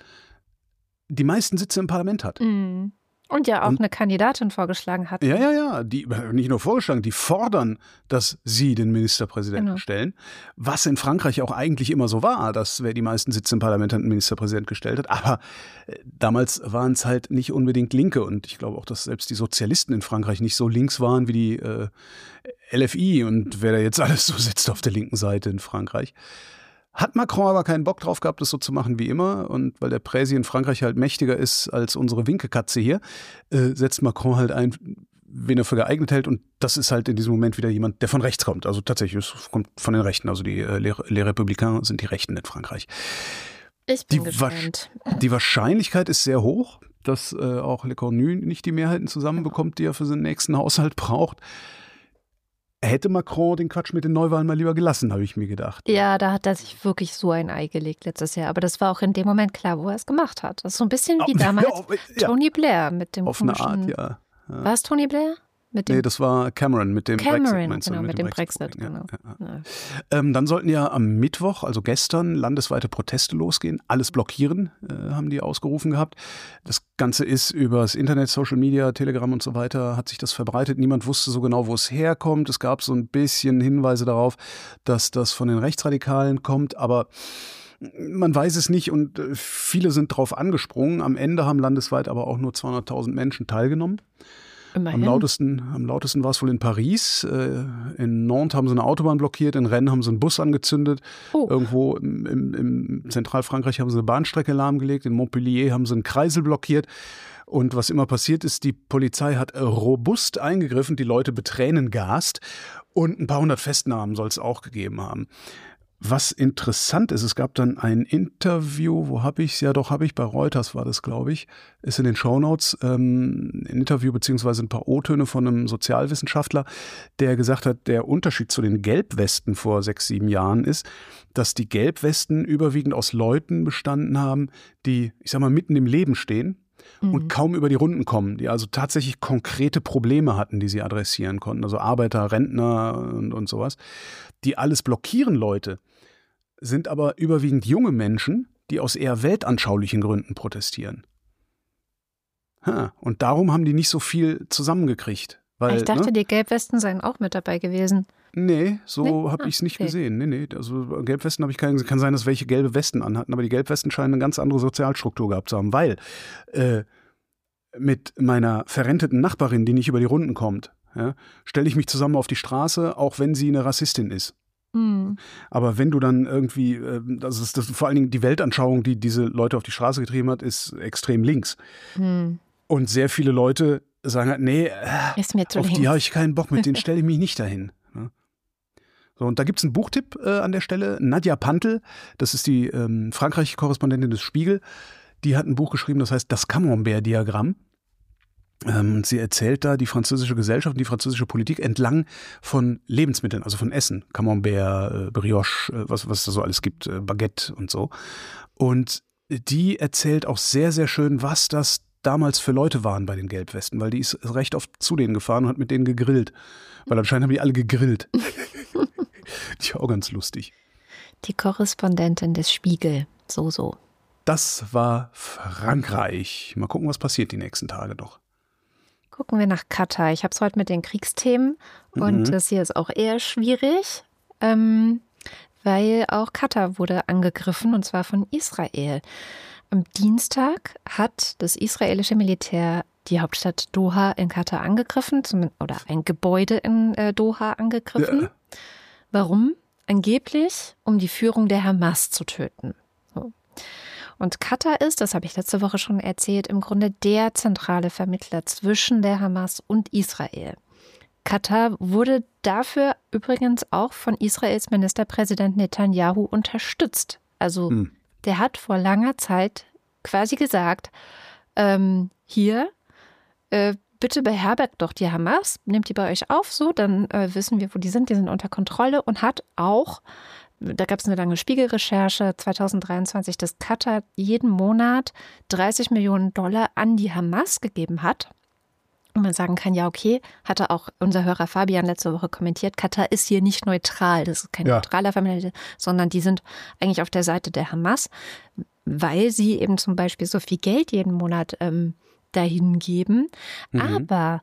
die meisten Sitze im Parlament hat. Mhm. Und ja auch und, eine Kandidatin vorgeschlagen hat. Ja, ja, ja. Die nicht nur vorgeschlagen, die fordern, dass sie den Ministerpräsidenten genau. stellen. Was in Frankreich auch eigentlich immer so war, dass wer die meisten Sitze im Parlament hat, einen Ministerpräsident gestellt hat. Aber äh, damals waren es halt nicht unbedingt Linke. Und ich glaube auch, dass selbst die Sozialisten in Frankreich nicht so links waren wie die äh, L F I und wer da jetzt alles so sitzt auf der linken Seite in Frankreich. Hat Macron aber keinen Bock drauf gehabt, das so zu machen wie immer. Und weil der Präsi in Frankreich halt mächtiger ist als unsere Winkekatze hier, äh, setzt Macron halt ein, wen er für geeignet hält. Und das ist halt in diesem Moment wieder jemand, der von rechts kommt. Also tatsächlich, es kommt von den Rechten. Also die äh, Les, Les Républicains sind die Rechten in Frankreich. Ich bin die gespannt. Wa- die Wahrscheinlichkeit ist sehr hoch, dass äh, auch Le Cornu nicht die Mehrheiten zusammenbekommt, die er für seinen nächsten Haushalt braucht. Hätte Macron den Quatsch mit den Neuwahlen mal lieber gelassen, habe ich mir gedacht. Ja, da hat er sich wirklich so ein Ei gelegt letztes Jahr. Aber das war auch in dem Moment klar, wo er es gemacht hat. Das ist so ein bisschen wie damals ja, Tony Blair mit dem Auf komischen... eine Art, ja. ja. War es Tony Blair? Mit dem nee, das war Cameron mit dem Cameron, Brexit. Genau, mit, mit dem dem Brexit, Brexit genau. ja, ja. Ja. Ähm, dann sollten ja am Mittwoch, also gestern, landesweite Proteste losgehen. Alles blockieren, äh, haben die ausgerufen gehabt. Das Ganze ist übers Internet, Social Media, Telegram und so weiter, hat sich das verbreitet. Niemand wusste so genau, wo es herkommt. Es gab so ein bisschen Hinweise darauf, dass das von den Rechtsradikalen kommt, aber man weiß es nicht und viele sind drauf angesprungen. Am Ende haben landesweit aber auch nur zweihunderttausend Menschen teilgenommen. Am lautesten, am lautesten war es wohl in Paris. In Nantes haben sie eine Autobahn blockiert, in Rennes haben sie einen Bus angezündet. Oh. Irgendwo im, im, im Zentralfrankreich haben sie eine Bahnstrecke lahmgelegt. In Montpellier haben sie einen Kreisel blockiert. Und was immer passiert ist, die Polizei hat robust eingegriffen, die Leute betränengast und ein paar hundert Festnahmen soll es auch gegeben haben. Was interessant ist, es gab dann ein Interview, wo habe ich es? Ja doch, habe ich, bei Reuters war das, glaube ich, ist in den Shownotes, ähm, ein Interview beziehungsweise ein paar O-Töne von einem Sozialwissenschaftler, der gesagt hat, der Unterschied zu den Gelbwesten vor sechs, sieben Jahren ist, dass die Gelbwesten überwiegend aus Leuten bestanden haben, die, ich sag mal, mitten im Leben stehen und mhm. kaum über die Runden kommen, die also tatsächlich konkrete Probleme hatten, die sie adressieren konnten, also Arbeiter, Rentner und, und sowas. Die alles blockieren Leute sind aber überwiegend junge Menschen, die aus eher weltanschaulichen Gründen protestieren. Ha, und darum haben die nicht so viel zusammengekriegt. Weil, ich dachte, ne? die Gelbwesten seien auch mit dabei gewesen. Nee, so nee? habe ah, ich es nicht okay. gesehen. Nee, nee, also Gelbwesten habe ich keine gesehen. Kann sein, dass welche gelbe Westen anhatten, aber die Gelbwesten scheinen eine ganz andere Sozialstruktur gehabt zu haben, weil äh, mit meiner verrenteten Nachbarin, die nicht über die Runden kommt, ja, stelle ich mich zusammen auf die Straße, auch wenn sie eine Rassistin ist. Mhm. Aber wenn du dann irgendwie, das ist das, vor allen Dingen die Weltanschauung, die diese Leute auf die Straße getrieben hat, ist extrem links. Mhm. Und sehr viele Leute sagen halt, nee, ist mir zu auf links. die habe ich keinen Bock, mit denen stelle ich mich nicht dahin. Ja. So, und da gibt es einen Buchtipp äh, an der Stelle. Nadia Pantel, das ist die ähm, Frankreich-Korrespondentin des Spiegel, die hat ein Buch geschrieben, das heißt Das Camembert-Diagramm. Ähm, sie erzählt da die französische Gesellschaft und die französische Politik entlang von Lebensmitteln, also von Essen. Camembert, äh, Brioche, äh, was, was es da so alles gibt, äh, Baguette und so. Und die erzählt auch sehr, sehr schön, was das damals für Leute waren bei den Gelbwesten, weil die ist recht oft zu denen gefahren und hat mit denen gegrillt. Weil anscheinend haben die alle gegrillt. Die ist auch ganz lustig. Die Korrespondentin des Spiegel, so, so. Das war Frankreich. Mal gucken, was passiert die nächsten Tage noch. Gucken wir nach Katar. Ich habe es heute mit den Kriegsthemen und mhm. das hier ist auch eher schwierig, ähm, weil auch Katar wurde angegriffen und zwar von Israel. Am Dienstag hat das israelische Militär die Hauptstadt Doha in Katar angegriffen, oder ein Gebäude in äh, Doha angegriffen. Ja. Warum? Angeblich, um die Führung der Hamas zu töten. So. Und Katar ist, das habe ich letzte Woche schon erzählt, im Grunde der zentrale Vermittler zwischen der Hamas und Israel. Katar wurde dafür übrigens auch von Israels Ministerpräsident Netanyahu unterstützt. Also hm. der hat vor langer Zeit quasi gesagt, ähm, hier, äh, bitte beherbergt doch die Hamas, nehmt die bei euch auf, so, dann äh, wissen wir, wo die sind, die sind unter Kontrolle und hat auch, da gab es eine lange Spiegelrecherche zwanzig dreiundzwanzig, dass Katar jeden Monat dreißig Millionen Dollar an die Hamas gegeben hat. Und man sagen kann, ja okay, hatte auch unser Hörer Fabian letzte Woche kommentiert, Katar ist hier nicht neutral, das ist kein ja. neutraler Vermittler, sondern die sind eigentlich auf der Seite der Hamas, weil sie eben zum Beispiel so viel Geld jeden Monat ähm, dahin geben. Mhm. Aber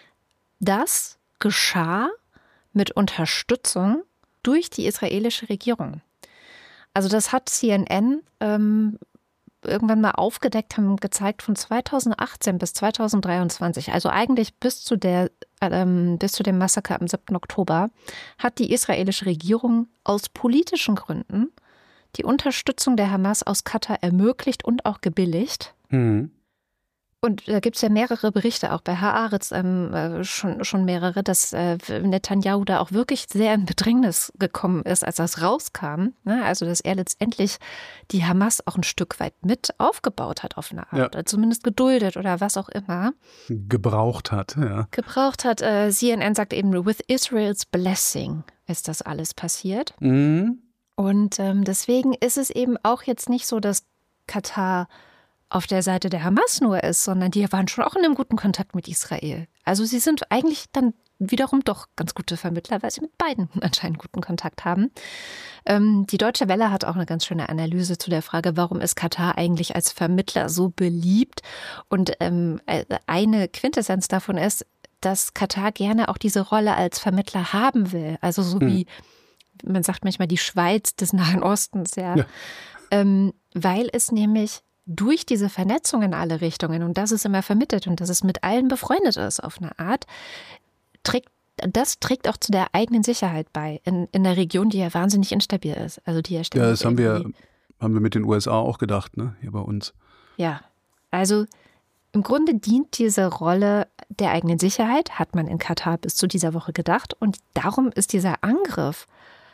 das geschah mit Unterstützung durch die israelische Regierung. Also das hat C N N ähm, irgendwann mal aufgedeckt, haben gezeigt, von zweitausendachtzehn bis zweitausenddreiundzwanzig, also eigentlich bis zu der ähm, bis zu dem Massaker am siebten Oktober, hat die israelische Regierung aus politischen Gründen die Unterstützung der Hamas aus Katar ermöglicht und auch gebilligt. Mhm. Und da gibt es ja mehrere Berichte, auch bei Haaretz ähm, äh, schon, schon mehrere, dass äh, Netanyahu da auch wirklich sehr in Bedrängnis gekommen ist, als das rauskam. Ne? Also, dass er letztendlich die Hamas auch ein Stück weit mit aufgebaut hat auf eine Art. Ja. Oder zumindest geduldet oder was auch immer. Gebraucht hat, ja. Gebraucht hat. Äh, C N N sagt eben, with Israel's blessing ist das alles passiert. Mhm. Und ähm, deswegen ist es eben auch jetzt nicht so, dass Katar auf der Seite der Hamas nur ist, sondern die waren schon auch in einem guten Kontakt mit Israel. Also sie sind eigentlich dann wiederum doch ganz gute Vermittler, weil sie mit beiden anscheinend guten Kontakt haben. Ähm, die Deutsche Welle hat auch eine ganz schöne Analyse zu der Frage, warum ist Katar eigentlich als Vermittler so beliebt? Und ähm, eine Quintessenz davon ist, dass Katar gerne auch diese Rolle als Vermittler haben will. Also so hm. wie, man sagt manchmal, die Schweiz des Nahen Ostens, ja. ja. Ähm, weil es nämlich durch diese Vernetzung in alle Richtungen und dass es immer vermittelt und dass es mit allen befreundet ist auf eine Art, trägt, das trägt auch zu der eigenen Sicherheit bei in, in der Region, die ja wahnsinnig instabil ist. Also die ja, ja das haben wir, haben wir mit den U S A auch gedacht, ne? Hier bei uns. Ja, also im Grunde dient diese Rolle der eigenen Sicherheit, hat man in Katar bis zu dieser Woche gedacht. Und darum ist dieser Angriff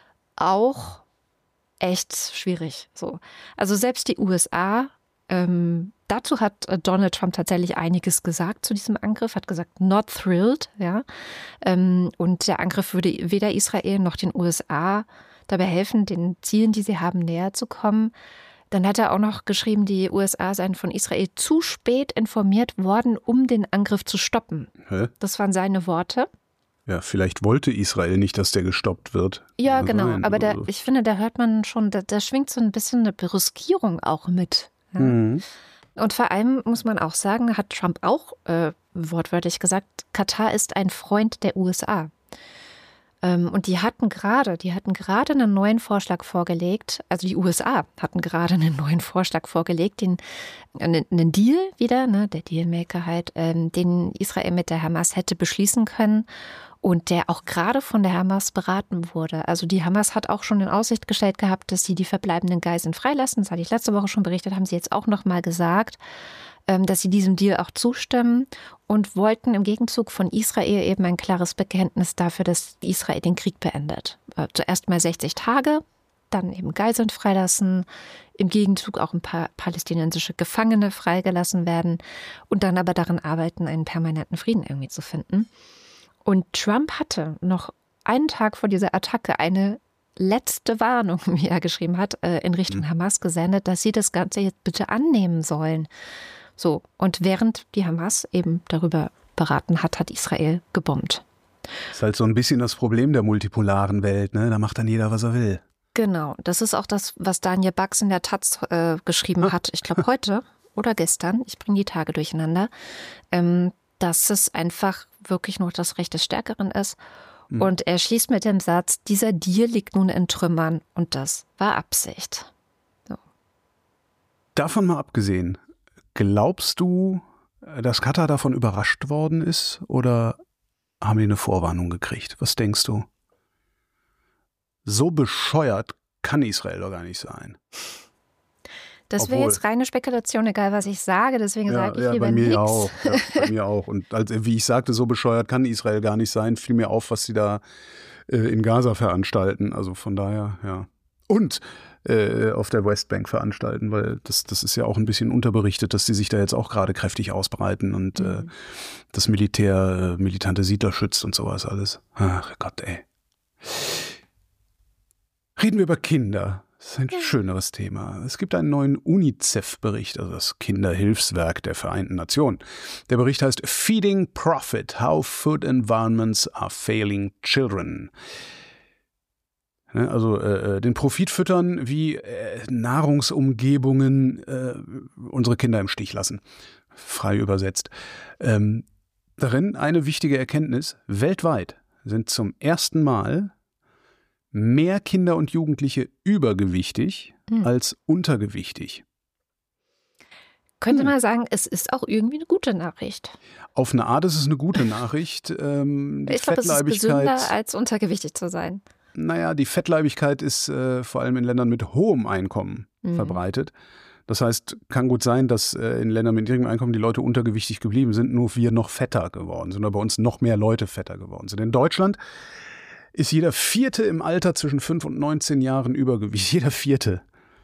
auch echt schwierig. So. Also selbst die U S A, Ähm, dazu hat Donald Trump tatsächlich einiges gesagt zu diesem Angriff, hat gesagt, not thrilled, ja. Ähm, und der Angriff würde weder Israel noch den U S A dabei helfen, den Zielen, die sie haben, näher zu kommen. Dann hat er auch noch geschrieben, die U S A seien von Israel zu spät informiert worden, um den Angriff zu stoppen. Hä? Das waren seine Worte. Ja, vielleicht wollte Israel nicht, dass der gestoppt wird. Ja, genau. Sein, aber da, ich finde, da hört man schon, da, da schwingt so ein bisschen eine Brüskierung auch mit. Ja. Mhm. Und vor allem muss man auch sagen, hat Trump auch äh, wortwörtlich gesagt, Katar ist ein Freund der U S A. Ähm, und die hatten gerade, die hatten gerade einen neuen Vorschlag vorgelegt, also die U S A hatten gerade einen neuen Vorschlag vorgelegt, den, einen, einen Deal wieder, ne, der Dealmaker halt, ähm, den Israel mit der Hamas hätte beschließen können. Und der auch gerade von der Hamas beraten wurde. Also die Hamas hat auch schon in Aussicht gestellt gehabt, dass sie die verbleibenden Geiseln freilassen. Das hatte ich letzte Woche schon berichtet, haben sie jetzt auch noch mal gesagt, dass sie diesem Deal auch zustimmen und wollten im Gegenzug von Israel eben ein klares Bekenntnis dafür, dass Israel den Krieg beendet. Zuerst mal sechzig Tage, dann eben Geiseln freilassen, im Gegenzug auch ein paar palästinensische Gefangene freigelassen werden und dann aber daran arbeiten, einen permanenten Frieden irgendwie zu finden. Und Trump hatte noch einen Tag vor dieser Attacke eine letzte Warnung, wie er geschrieben hat, in Richtung Hamas gesendet, dass sie das Ganze jetzt bitte annehmen sollen. So, und während die Hamas eben darüber beraten hat, hat Israel gebombt. Das ist halt so ein bisschen das Problem der multipolaren Welt, ne? Da macht dann jeder, was er will. Genau, das ist auch das, was Daniel Bax in der Taz äh, geschrieben hat. Ich glaube heute oder gestern, ich bringe die Tage durcheinander, ähm, dass es einfach wirklich nur das Recht des Stärkeren ist. Mhm. Und er schließt mit dem Satz, dieser Deal liegt nun in Trümmern und das war Absicht. So. Davon mal abgesehen, glaubst du, dass Katar davon überrascht worden ist oder haben die eine Vorwarnung gekriegt? Was denkst du? So bescheuert kann Israel doch gar nicht sein. Das wäre jetzt reine Spekulation, egal was ich sage, deswegen ja, sage ich ja, lieber bei mir nichts. Auch, ja, bei mir auch. Und als, wie ich sagte, so bescheuert kann Israel gar nicht sein, fiel mir auf, was sie da äh, in Gaza veranstalten. Also von daher, ja. Und äh, auf der Westbank veranstalten, weil das, das ist ja auch ein bisschen unterberichtet, dass die sich da jetzt auch gerade kräftig ausbreiten und mhm. äh, das Militär äh, militante Siedler schützt und sowas alles. Ach Gott, ey. Reden wir über Kinder. Das ist ein ja. schöneres Thema. Es gibt einen neuen UNICEF-Bericht, also das Kinderhilfswerk der Vereinten Nationen. Der Bericht heißt Feeding Profit, How Food Environments are Failing Children. Also äh, den Profit füttern, wie äh, Nahrungsumgebungen äh, unsere Kinder im Stich lassen. Frei übersetzt. Ähm, darin eine wichtige Erkenntnis. Weltweit sind zum ersten Mal mehr Kinder und Jugendliche übergewichtig hm. als untergewichtig. Könnte hm. man sagen, es ist auch irgendwie eine gute Nachricht. Auf eine Art ist es eine gute Nachricht. Ähm, die ich glaube, es ist gesünder, als untergewichtig zu sein. Naja, die Fettleibigkeit ist äh, vor allem in Ländern mit hohem Einkommen mhm. verbreitet. Das heißt, kann gut sein, dass äh, in Ländern mit niedrigem Einkommen die Leute untergewichtig geblieben sind, nur wir noch fetter geworden sind oder bei uns noch mehr Leute fetter geworden sind. In Deutschland ist jeder Vierte im Alter zwischen fünf und neunzehn Jahren übergewichtig. Jeder Vierte.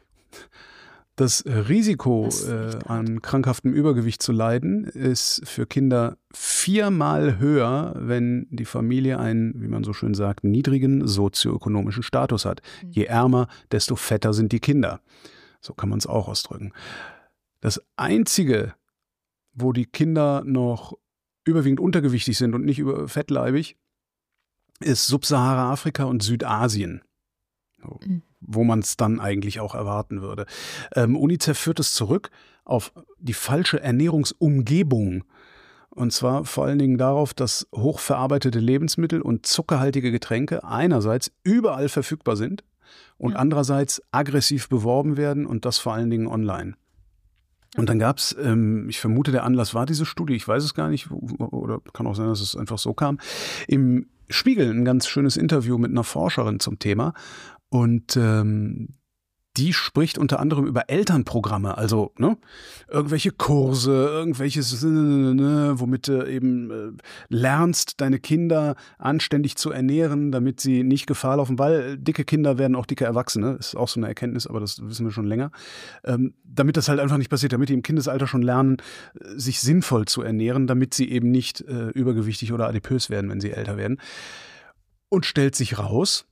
Das Risiko, das äh, an krankhaftem Übergewicht zu leiden, ist für Kinder viermal höher, wenn die Familie einen, wie man so schön sagt, niedrigen sozioökonomischen Status hat. Mhm. Je ärmer, desto fetter sind die Kinder. So kann man es auch ausdrücken. Das Einzige, wo die Kinder noch überwiegend untergewichtig sind und nicht über fettleibig, ist Subsahara-Afrika und Südasien. So. Mhm. Wo man es dann eigentlich auch erwarten würde. Ähm, UNICEF führt es zurück auf die falsche Ernährungsumgebung. Und zwar vor allen Dingen darauf, dass hochverarbeitete Lebensmittel und zuckerhaltige Getränke einerseits überall verfügbar sind und ja. andererseits aggressiv beworben werden und das vor allen Dingen online. Und dann gab es, ähm, ich vermute, der Anlass war diese Studie, ich weiß es gar nicht, oder kann auch sein, dass es einfach so kam, im Spiegel ein ganz schönes Interview mit einer Forscherin zum Thema. Und ähm, die spricht unter anderem über Elternprogramme, also ne, irgendwelche Kurse, irgendwelches, ne, womit du eben äh, lernst, deine Kinder anständig zu ernähren, damit sie nicht Gefahr laufen, weil dicke Kinder werden auch dicke Erwachsene, ist auch so eine Erkenntnis, aber das wissen wir schon länger. Ähm, damit das halt einfach nicht passiert, damit die im Kindesalter schon lernen, sich sinnvoll zu ernähren, damit sie eben nicht äh, übergewichtig oder adipös werden, wenn sie älter werden. Und stellt sich raus,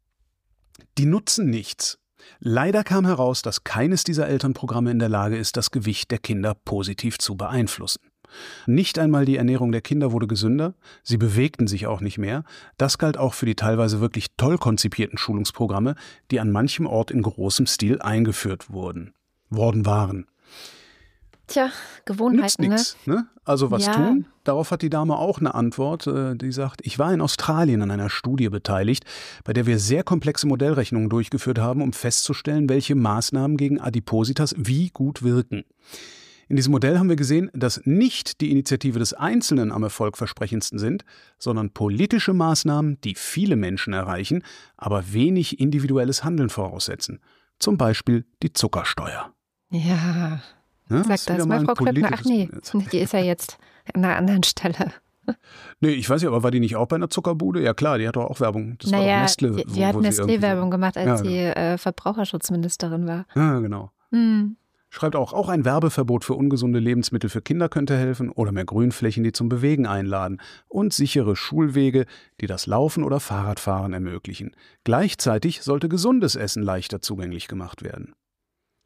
die nutzen nichts. Leider kam heraus, dass keines dieser Elternprogramme in der Lage ist, das Gewicht der Kinder positiv zu beeinflussen. Nicht einmal die Ernährung der Kinder wurde gesünder, sie bewegten sich auch nicht mehr. Das galt auch für die teilweise wirklich toll konzipierten Schulungsprogramme, die an manchem Ort in großem Stil eingeführt wurden, worden waren. Tja, Gewohnheiten, nix, ne? ne? Also was ja. tun? Darauf hat die Dame auch eine Antwort, die sagt, ich war in Australien an einer Studie beteiligt, bei der wir sehr komplexe Modellrechnungen durchgeführt haben, um festzustellen, welche Maßnahmen gegen Adipositas wie gut wirken. In diesem Modell haben wir gesehen, dass nicht die Initiative des Einzelnen am erfolgversprechendsten sind, sondern politische Maßnahmen, die viele Menschen erreichen, aber wenig individuelles Handeln voraussetzen. Zum Beispiel die Zuckersteuer. Ja, Ne? sagt das mal Frau Klöckner. Ach nee, die ist ja jetzt an einer anderen Stelle. Nee, ich weiß ja, aber war die nicht auch bei einer Zuckerbude? Ja klar, die hat doch auch Werbung. Das naja, war doch Nestle. Die, die wo, hat wo Nestlé-Werbung gemacht, als ja, sie genau. äh, Verbraucherschutzministerin war. Ja, genau. Hm. Schreibt auch, auch ein Werbeverbot für ungesunde Lebensmittel für Kinder könnte helfen oder mehr Grünflächen, die zum Bewegen einladen und sichere Schulwege, die das Laufen oder Fahrradfahren ermöglichen. Gleichzeitig sollte gesundes Essen leichter zugänglich gemacht werden.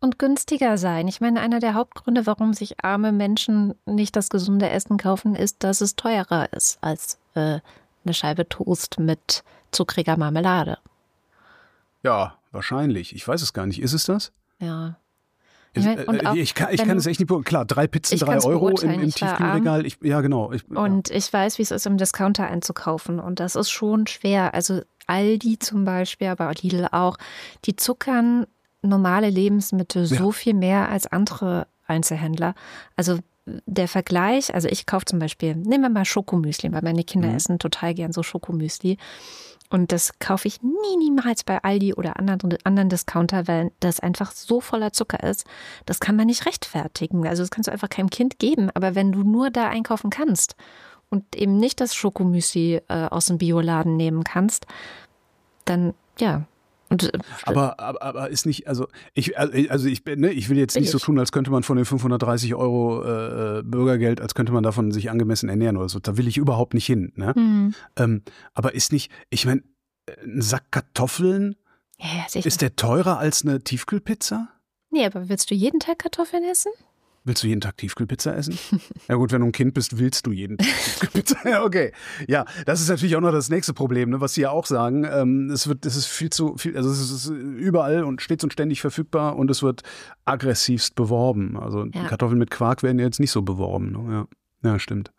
und günstiger sein. Ich meine, einer der Hauptgründe, warum sich arme Menschen nicht das gesunde Essen kaufen, ist, dass es teurer ist als äh, eine Scheibe Toast mit zuckriger Marmelade. Ja, wahrscheinlich. Ich weiß es gar nicht. Ist es das? Ja. Ich, mein, und auch, ich kann, ich kann es echt nicht. Klar, drei Pizzen, drei Euro im, im Tiefkühlregal. Ich, ja, genau. Ich, und ja. ich weiß, wie es ist, im Discounter einzukaufen. Und das ist schon schwer. Also Aldi zum Beispiel, aber Lidl auch, die zuckern normale Lebensmittel so ja. viel mehr als andere Einzelhändler. Also der Vergleich, also ich kaufe zum Beispiel, nehmen wir mal Schokomüsli, weil meine Kinder mhm. essen total gern so Schokomüsli. Und das kaufe ich nie, niemals bei Aldi oder anderen, anderen Discounter, weil das einfach so voller Zucker ist. Das kann man nicht rechtfertigen. Also das kannst du einfach keinem Kind geben. Aber wenn du nur da einkaufen kannst und eben nicht das Schokomüsli äh, aus dem Bioladen nehmen kannst, dann, ja. Und, aber, aber, aber ist nicht, also ich, also ich, ne, ich will jetzt nicht ich. so tun, als könnte man von den fünfhundertdreißig Euro äh, Bürgergeld, als könnte man davon sich angemessen ernähren oder so. Da will ich überhaupt nicht hin. Ne? Mhm. Ähm, aber ist nicht, ich meine, ein Sack Kartoffeln, ja, ja, ist der teurer als eine Tiefkühlpizza? Nee, aber willst du jeden Tag Kartoffeln essen? Willst du jeden Tag Tiefkühlpizza essen? Ja gut, wenn du ein Kind bist, willst du jeden Tag Tiefkühlpizza. Ja, okay. Ja, das ist natürlich auch noch das nächste Problem, ne, was sie ja auch sagen. Ähm, es wird, es ist viel zu viel, also es ist überall und stets und ständig verfügbar und es wird aggressivst beworben. Also ja. Kartoffeln mit Quark werden jetzt nicht so beworben. Ne? Ja. ja, stimmt.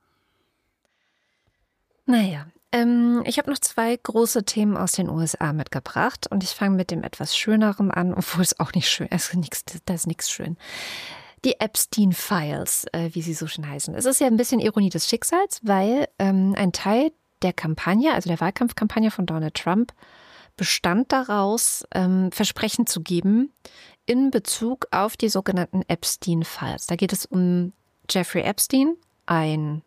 Naja. Ähm, ich habe noch zwei große Themen aus den U S A mitgebracht und ich fange mit dem etwas Schöneren an, obwohl es auch nicht schön ist. Da ist nichts schön. Die Epstein-Files, äh, wie sie so schön heißen. Es ist ja ein bisschen Ironie des Schicksals, weil ähm, ein Teil der Kampagne, also der Wahlkampfkampagne von Donald Trump, bestand daraus, ähm, Versprechen zu geben in Bezug auf die sogenannten Epstein-Files. Da geht es um Jeffrey Epstein, ein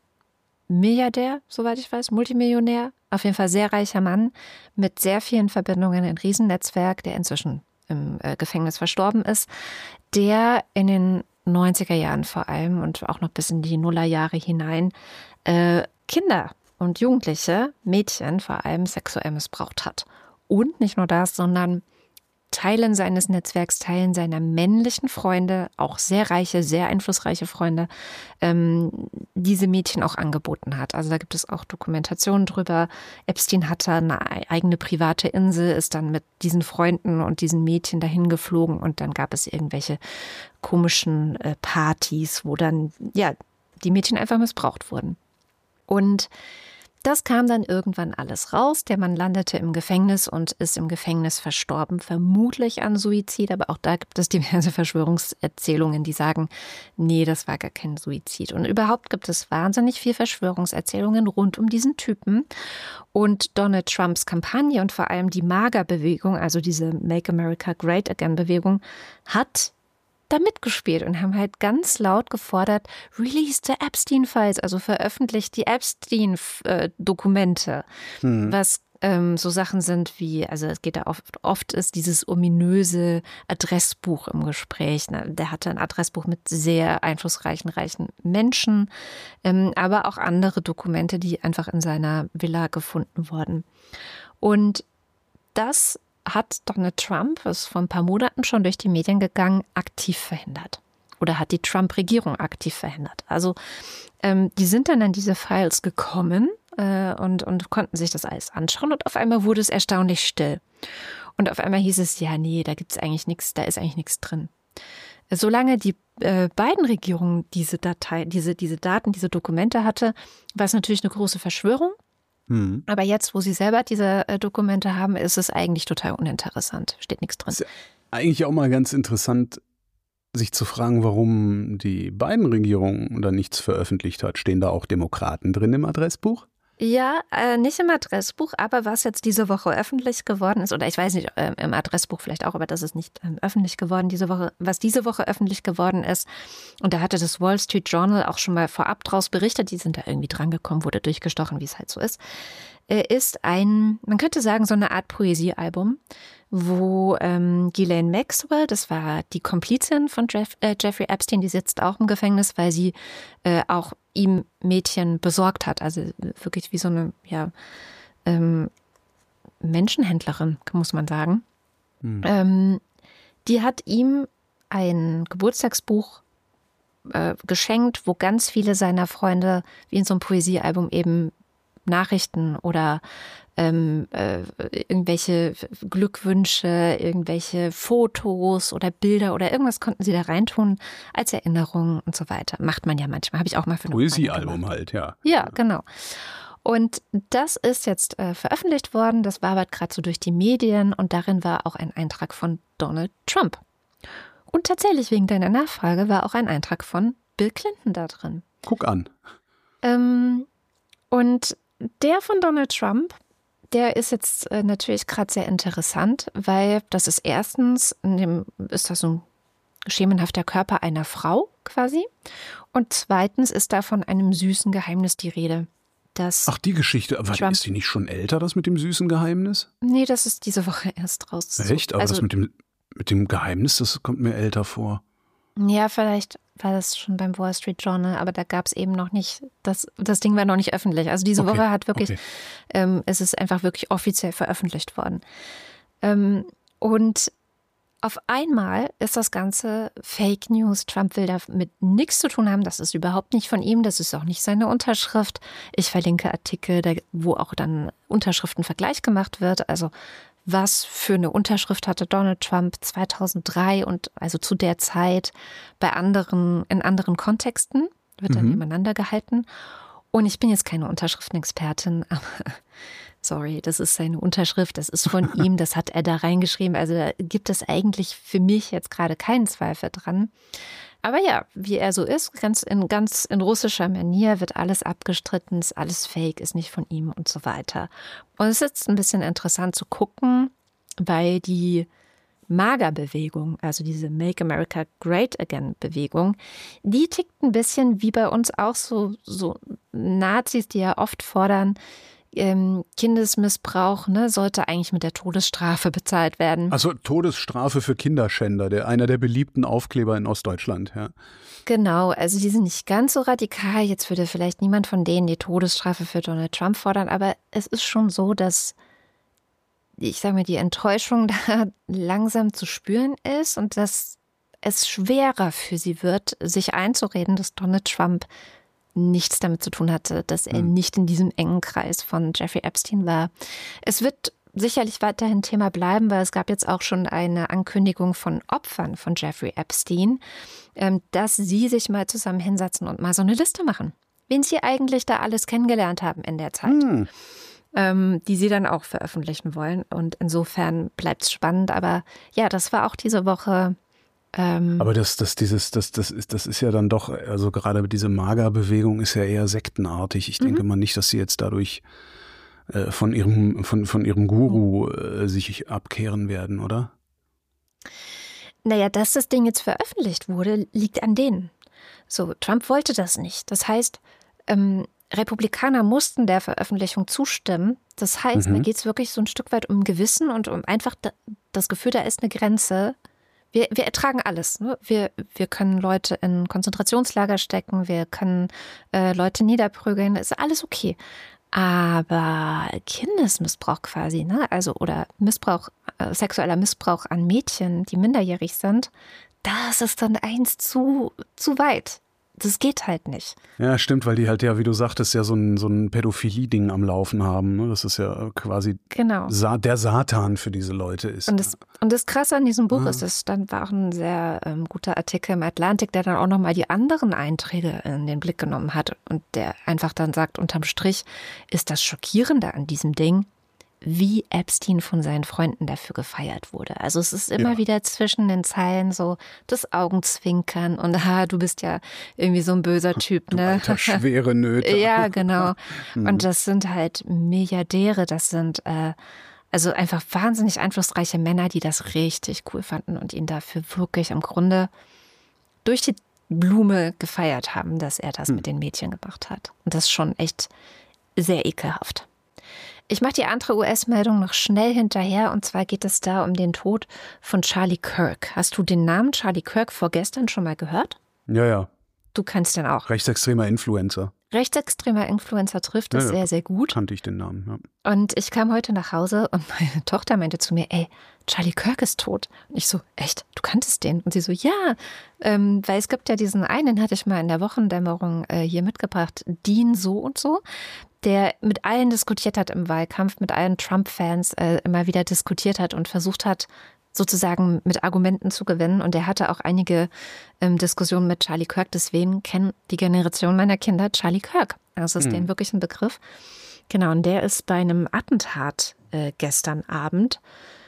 Milliardär, soweit ich weiß, Multimillionär, auf jeden Fall sehr reicher Mann mit sehr vielen Verbindungen, ein Riesennetzwerk, der inzwischen im äh, Gefängnis verstorben ist, der in den neunziger Jahren vor allem und auch noch bis in die Nullerjahre hinein äh, Kinder und Jugendliche, Mädchen vor allem sexuell missbraucht hat. Und nicht nur das, sondern Teilen seines Netzwerks, Teilen seiner männlichen Freunde, auch sehr reiche, sehr einflussreiche Freunde, ähm, diese Mädchen auch angeboten hat. Also da gibt es auch Dokumentationen drüber. Epstein hatte eine eigene private Insel, ist dann mit diesen Freunden und diesen Mädchen dahin geflogen und dann gab es irgendwelche komischen äh, Partys, wo dann, ja, die Mädchen einfach missbraucht wurden. Und das kam dann irgendwann alles raus. Der Mann landete im Gefängnis und ist im Gefängnis verstorben, vermutlich an Suizid. Aber auch da gibt es diverse Verschwörungserzählungen, die sagen, nee, das war gar kein Suizid. Und überhaupt gibt es wahnsinnig viel Verschwörungserzählungen rund um diesen Typen. Und Donald Trumps Kampagne und vor allem die MAGA-Bewegung, also diese Make America Great Again-Bewegung, hat da mitgespielt und haben halt ganz laut gefordert, release the Epstein-Files, also veröffentlicht die Epstein-Dokumente, hm. was ähm, so Sachen sind wie, also es geht da oft, oft ist dieses ominöse Adressbuch im Gespräch. Ne? Der hatte ein Adressbuch mit sehr einflussreichen, reichen Menschen, ähm, aber auch andere Dokumente, die einfach in seiner Villa gefunden wurden. Und das hat Donald Trump, ist vor ein paar Monaten schon durch die Medien gegangen, aktiv verhindert. Oder hat die Trump-Regierung aktiv verhindert. Also ähm, die sind dann an diese Files gekommen äh, und, und konnten sich das alles anschauen und auf einmal wurde es erstaunlich still. Und auf einmal hieß es, ja nee, da gibt es eigentlich nichts, da ist eigentlich nichts drin. Solange die äh, beiden Regierungen diese Datei, diese, diese Daten, diese Dokumente hatte, war es natürlich eine große Verschwörung. Aber jetzt, wo sie selber diese äh, Dokumente haben, ist es eigentlich total uninteressant. Steht nichts drin. Ist eigentlich auch mal ganz interessant, sich zu fragen, warum die beiden Regierungen da nichts veröffentlicht hat. Stehen da auch Demokraten drin im Adressbuch? Ja, äh, nicht im Adressbuch, aber was jetzt diese Woche öffentlich geworden ist, oder ich weiß nicht, äh, im Adressbuch vielleicht auch, aber das ist nicht ähm, öffentlich geworden diese Woche, was diese Woche öffentlich geworden ist, und da hatte das Wall Street Journal auch schon mal vorab draus berichtet, die sind da irgendwie drangekommen, wurde durchgestochen, wie es halt so ist, äh, ist ein, man könnte sagen, so eine Art Poesiealbum, wo ähm, Ghislaine Maxwell, das war die Komplizin von Jeff, äh, Jeffrey Epstein, die sitzt auch im Gefängnis, weil sie äh, auch ihm Mädchen besorgt hat. Also wirklich wie so eine ja, ähm, Menschenhändlerin, muss man sagen. Hm. Ähm, die hat ihm ein Geburtstagsbuch äh, geschenkt, wo ganz viele seiner Freunde wie in so einem Poesiealbum eben Nachrichten oder ähm, äh, irgendwelche Glückwünsche, irgendwelche Fotos oder Bilder oder irgendwas konnten sie da reintun als Erinnerung und so weiter. Macht man ja manchmal, habe ich auch mal für eine Poesiealbum halt, ja. Ja, genau. Und das ist jetzt äh, veröffentlicht worden, das wabert gerade so durch die Medien und darin war auch ein Eintrag von Donald Trump. Und tatsächlich wegen deiner Nachfrage war auch ein Eintrag von Bill Clinton da drin. Guck an. Ähm, und der von Donald Trump, der ist jetzt äh, natürlich gerade sehr interessant, weil das ist erstens, in dem ist das so ein schemenhafter Körper einer Frau quasi und zweitens ist da von einem süßen Geheimnis die Rede. Das Ach, die Geschichte, aber Trump, ist die nicht schon älter, das mit dem süßen Geheimnis? Nee, das ist diese Woche erst raus. Echt? Aber also, das mit dem, mit dem Geheimnis, das kommt mir älter vor. Ja, vielleicht war das schon beim Wall Street Journal, aber da gab es eben noch nicht, das, das Ding war noch nicht öffentlich. Also diese Okay, Woche hat wirklich, okay. ähm, es ist einfach wirklich offiziell veröffentlicht worden. Ähm, und auf einmal ist das Ganze Fake News. Trump will damit nichts zu tun haben. Das ist überhaupt nicht von ihm. Das ist auch nicht seine Unterschrift. Ich verlinke Artikel, wo auch dann Unterschriftenvergleich gemacht wird. Also was für eine Unterschrift hatte Donald Trump zweitausenddrei und also zu der Zeit bei anderen, in anderen Kontexten, wird dann Mhm. nebeneinander gehalten. Und ich bin jetzt keine Unterschriftenexpertin, aber sorry, das ist seine Unterschrift, das ist von ihm, das hat er da reingeschrieben. Also da gibt es eigentlich für mich jetzt gerade keinen Zweifel dran. Aber ja, wie er so ist, ganz in, ganz in russischer Manier wird alles abgestritten, ist alles fake, ist nicht von ihm und so weiter. Und es ist jetzt ein bisschen interessant zu gucken, weil die MAGA-Bewegung, also diese Make America Great Again-Bewegung, die tickt ein bisschen wie bei uns auch so, so Nazis, die ja oft fordern, ähm, Kindesmissbrauch ne, sollte eigentlich mit der Todesstrafe bezahlt werden. Also Todesstrafe für Kinderschänder, der einer der beliebten Aufkleber in Ostdeutschland, ja. Genau, also die sind nicht ganz so radikal. Jetzt würde vielleicht niemand von denen die Todesstrafe für Donald Trump fordern, aber es ist schon so, dass ich sage mal, die Enttäuschung da langsam zu spüren ist und dass es schwerer für sie wird, sich einzureden, dass Donald Trump nichts damit zu tun hatte, dass er Mhm. nicht in diesem engen Kreis von Jeffrey Epstein war. Es wird sicherlich weiterhin Thema bleiben, weil es gab jetzt auch schon eine Ankündigung von Opfern von Jeffrey Epstein, ähm, dass sie sich mal zusammen hinsetzen und mal so eine Liste machen, wen sie eigentlich da alles kennengelernt haben in der Zeit. Hm. Ähm, die sie dann auch veröffentlichen wollen. Und insofern bleibt es spannend. Aber ja, das war auch diese Woche. Ähm, Aber das, das, dieses, das, das ist, das ist ja dann doch, also gerade diese MAGA-Bewegung ist ja eher sektenartig. Ich denke Mhm. mal nicht, dass sie jetzt dadurch äh, von ihrem, von, von ihrem Guru äh, sich abkehren werden, oder? Naja, dass das Ding jetzt veröffentlicht wurde, liegt an denen. So, Trump wollte das nicht. Das heißt, ähm, Republikaner mussten der Veröffentlichung zustimmen. Das heißt, Mhm. da geht es wirklich so ein Stück weit um Gewissen und um einfach da, das Gefühl, da ist eine Grenze. Wir, wir ertragen alles. Ne? Wir, wir können Leute in Konzentrationslager stecken, wir können äh, Leute niederprügeln, ist alles okay. Aber Kindesmissbrauch quasi, ne? Also oder Missbrauch, äh, sexueller Missbrauch an Mädchen, die minderjährig sind, das ist dann eins zu, zu weit. Das geht halt nicht. Ja, stimmt, weil die halt ja, wie du sagtest, ja so ein, so ein Pädophilie-Ding am Laufen haben. Ne? Das ist ja quasi Genau. Sa- der Satan für diese Leute ist. Und das, und das Krasse an diesem Buch Ah. ist, es stand, war auch ein sehr ähm, guter Artikel im Atlantik, der dann auch nochmal die anderen Einträge in den Blick genommen hat und der einfach dann sagt, unterm Strich ist das Schockierende an diesem Ding, wie Epstein von seinen Freunden dafür gefeiert wurde. Also es ist immer Ja. wieder zwischen den Zeilen so das Augenzwinkern und ha, du bist ja irgendwie so ein böser Typ, Du ne? alter, schwere Nöte. Ja, genau. Mhm. Und das sind halt Milliardäre, das sind äh, also einfach wahnsinnig einflussreiche Männer, die das richtig cool fanden und ihn dafür wirklich im Grunde durch die Blume gefeiert haben, dass er das Hm. mit den Mädchen gemacht hat. Und das ist schon echt sehr ekelhaft. Ich mache die andere U S-Meldung noch schnell hinterher und zwar geht es da um den Tod von Charlie Kirk. Hast du den Namen Charlie Kirk vorgestern schon mal gehört? Ja, ja. Du kennst den auch. Rechtsextremer Influencer. Rechtsextremer Influencer trifft es Ja, ja. sehr, sehr gut. Kannte ich den Namen. Ja. Und ich kam heute nach Hause und meine Tochter meinte zu mir, ey, Charlie Kirk ist tot. Und ich so, echt, du kanntest den? Und sie so, ja, ähm, weil es gibt ja diesen einen, den hatte ich mal in der Wochendämmerung äh, hier mitgebracht, Dean so und so, der mit allen diskutiert hat im Wahlkampf, mit allen Trump-Fans äh, immer wieder diskutiert hat und versucht hat, sozusagen mit Argumenten zu gewinnen. Und er hatte auch einige ähm, Diskussionen mit Charlie Kirk. Deswegen kennt die Generation meiner Kinder Charlie Kirk. Also ist hm. denen wirklich ein Begriff. Genau, und der ist bei einem Attentat äh, gestern Abend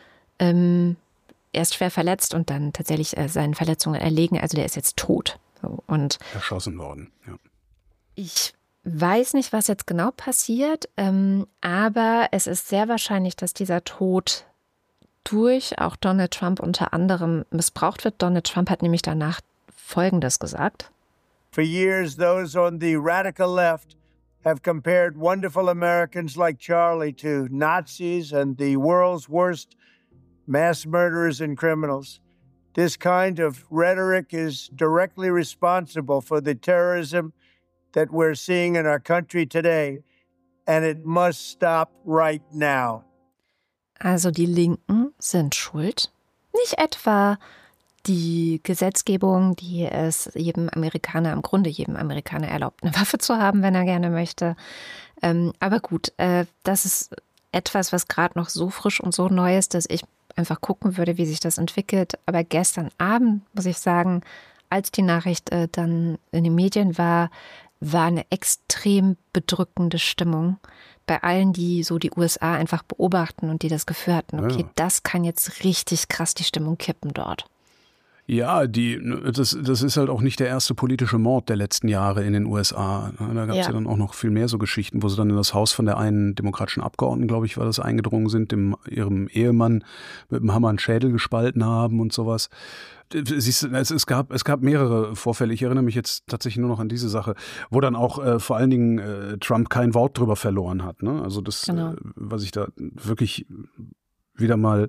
ähm, erst schwer verletzt und dann tatsächlich äh, seinen Verletzungen erlegen. Also der ist jetzt tot. So, und erschossen worden, ja. Ich weiß nicht, was jetzt genau passiert, ähm, aber es ist sehr wahrscheinlich, dass dieser Tod durch auch Donald Trump unter anderem missbraucht wird. Donald Trump hat nämlich danach Folgendes gesagt. For years, those on the radical left have compared wonderful Americans like Charlie to Nazis and the world's worst mass murderers and criminals. This kind of rhetoric is directly responsible for the terrorism that we're seeing in our country today, and it must stop right now. Also die Linken sind schuld. Nicht etwa die Gesetzgebung, die es jedem Amerikaner, im Grunde jedem Amerikaner erlaubt, eine Waffe zu haben, wenn er gerne möchte. Ähm, aber gut, äh, das ist etwas, was gerade noch so frisch und so neu ist, dass ich einfach gucken würde, wie sich das entwickelt. Aber gestern Abend, muss ich sagen, als die Nachricht äh, dann in den Medien war, war eine extrem bedrückende Stimmung bei allen, die so die U S A einfach beobachten und die das Gefühl hatten, okay, ja. das kann jetzt richtig krass die Stimmung kippen dort. Ja, die, das, das ist halt auch nicht der erste politische Mord der letzten Jahre in den U S A. Da gab es ja. ja dann auch noch viel mehr so Geschichten, wo sie dann in das Haus von der einen demokratischen Abgeordneten, glaube ich, war das, eingedrungen sind, dem, ihrem Ehemann mit dem Hammer einen Schädel gespalten haben und sowas. Siehst du, es, es, gab, es gab mehrere Vorfälle. Ich erinnere mich jetzt tatsächlich nur noch an diese Sache, wo dann auch äh, vor allen Dingen äh, Trump kein Wort drüber verloren hat. Ne? Also das, genau. äh, was ich da wirklich wieder mal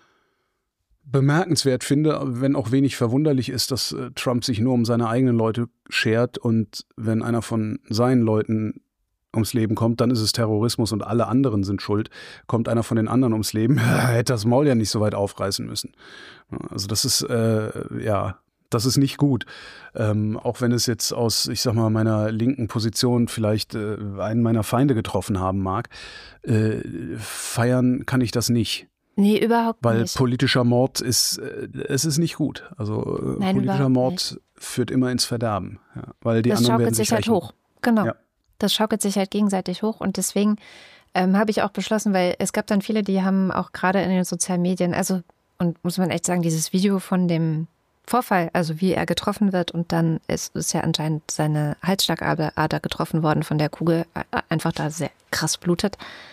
bemerkenswert finde, wenn auch wenig verwunderlich ist, dass äh, Trump sich nur um seine eigenen Leute schert und wenn einer von seinen Leuten ums Leben kommt, dann ist es Terrorismus und alle anderen sind schuld. Kommt einer von den anderen ums Leben, hätte das Maul ja nicht so weit aufreißen müssen. Also das ist, äh, ja, das ist nicht gut. Ähm, auch wenn es jetzt aus, ich sag mal, meiner linken Position vielleicht äh, einen meiner Feinde getroffen haben mag, äh, feiern kann ich das nicht. Nee, überhaupt Weil nicht. Weil politischer Mord ist, äh, es ist nicht gut. Also äh, Nein, politischer Mord nicht. Führt immer ins Verderben. Ja, weil die das anderen schaukelt werden sich sich halt rächen. hoch. Genau. Ja. Das schaukelt sich halt gegenseitig hoch und deswegen ähm, habe ich auch beschlossen, weil es gab dann viele, die haben auch gerade in den sozialen Medien, also und muss man echt sagen, dieses Video von dem Vorfall, also wie er getroffen wird und dann ist, ist ja anscheinend seine Halsschlagader getroffen worden von der Kugel, einfach da sehr krass blutet.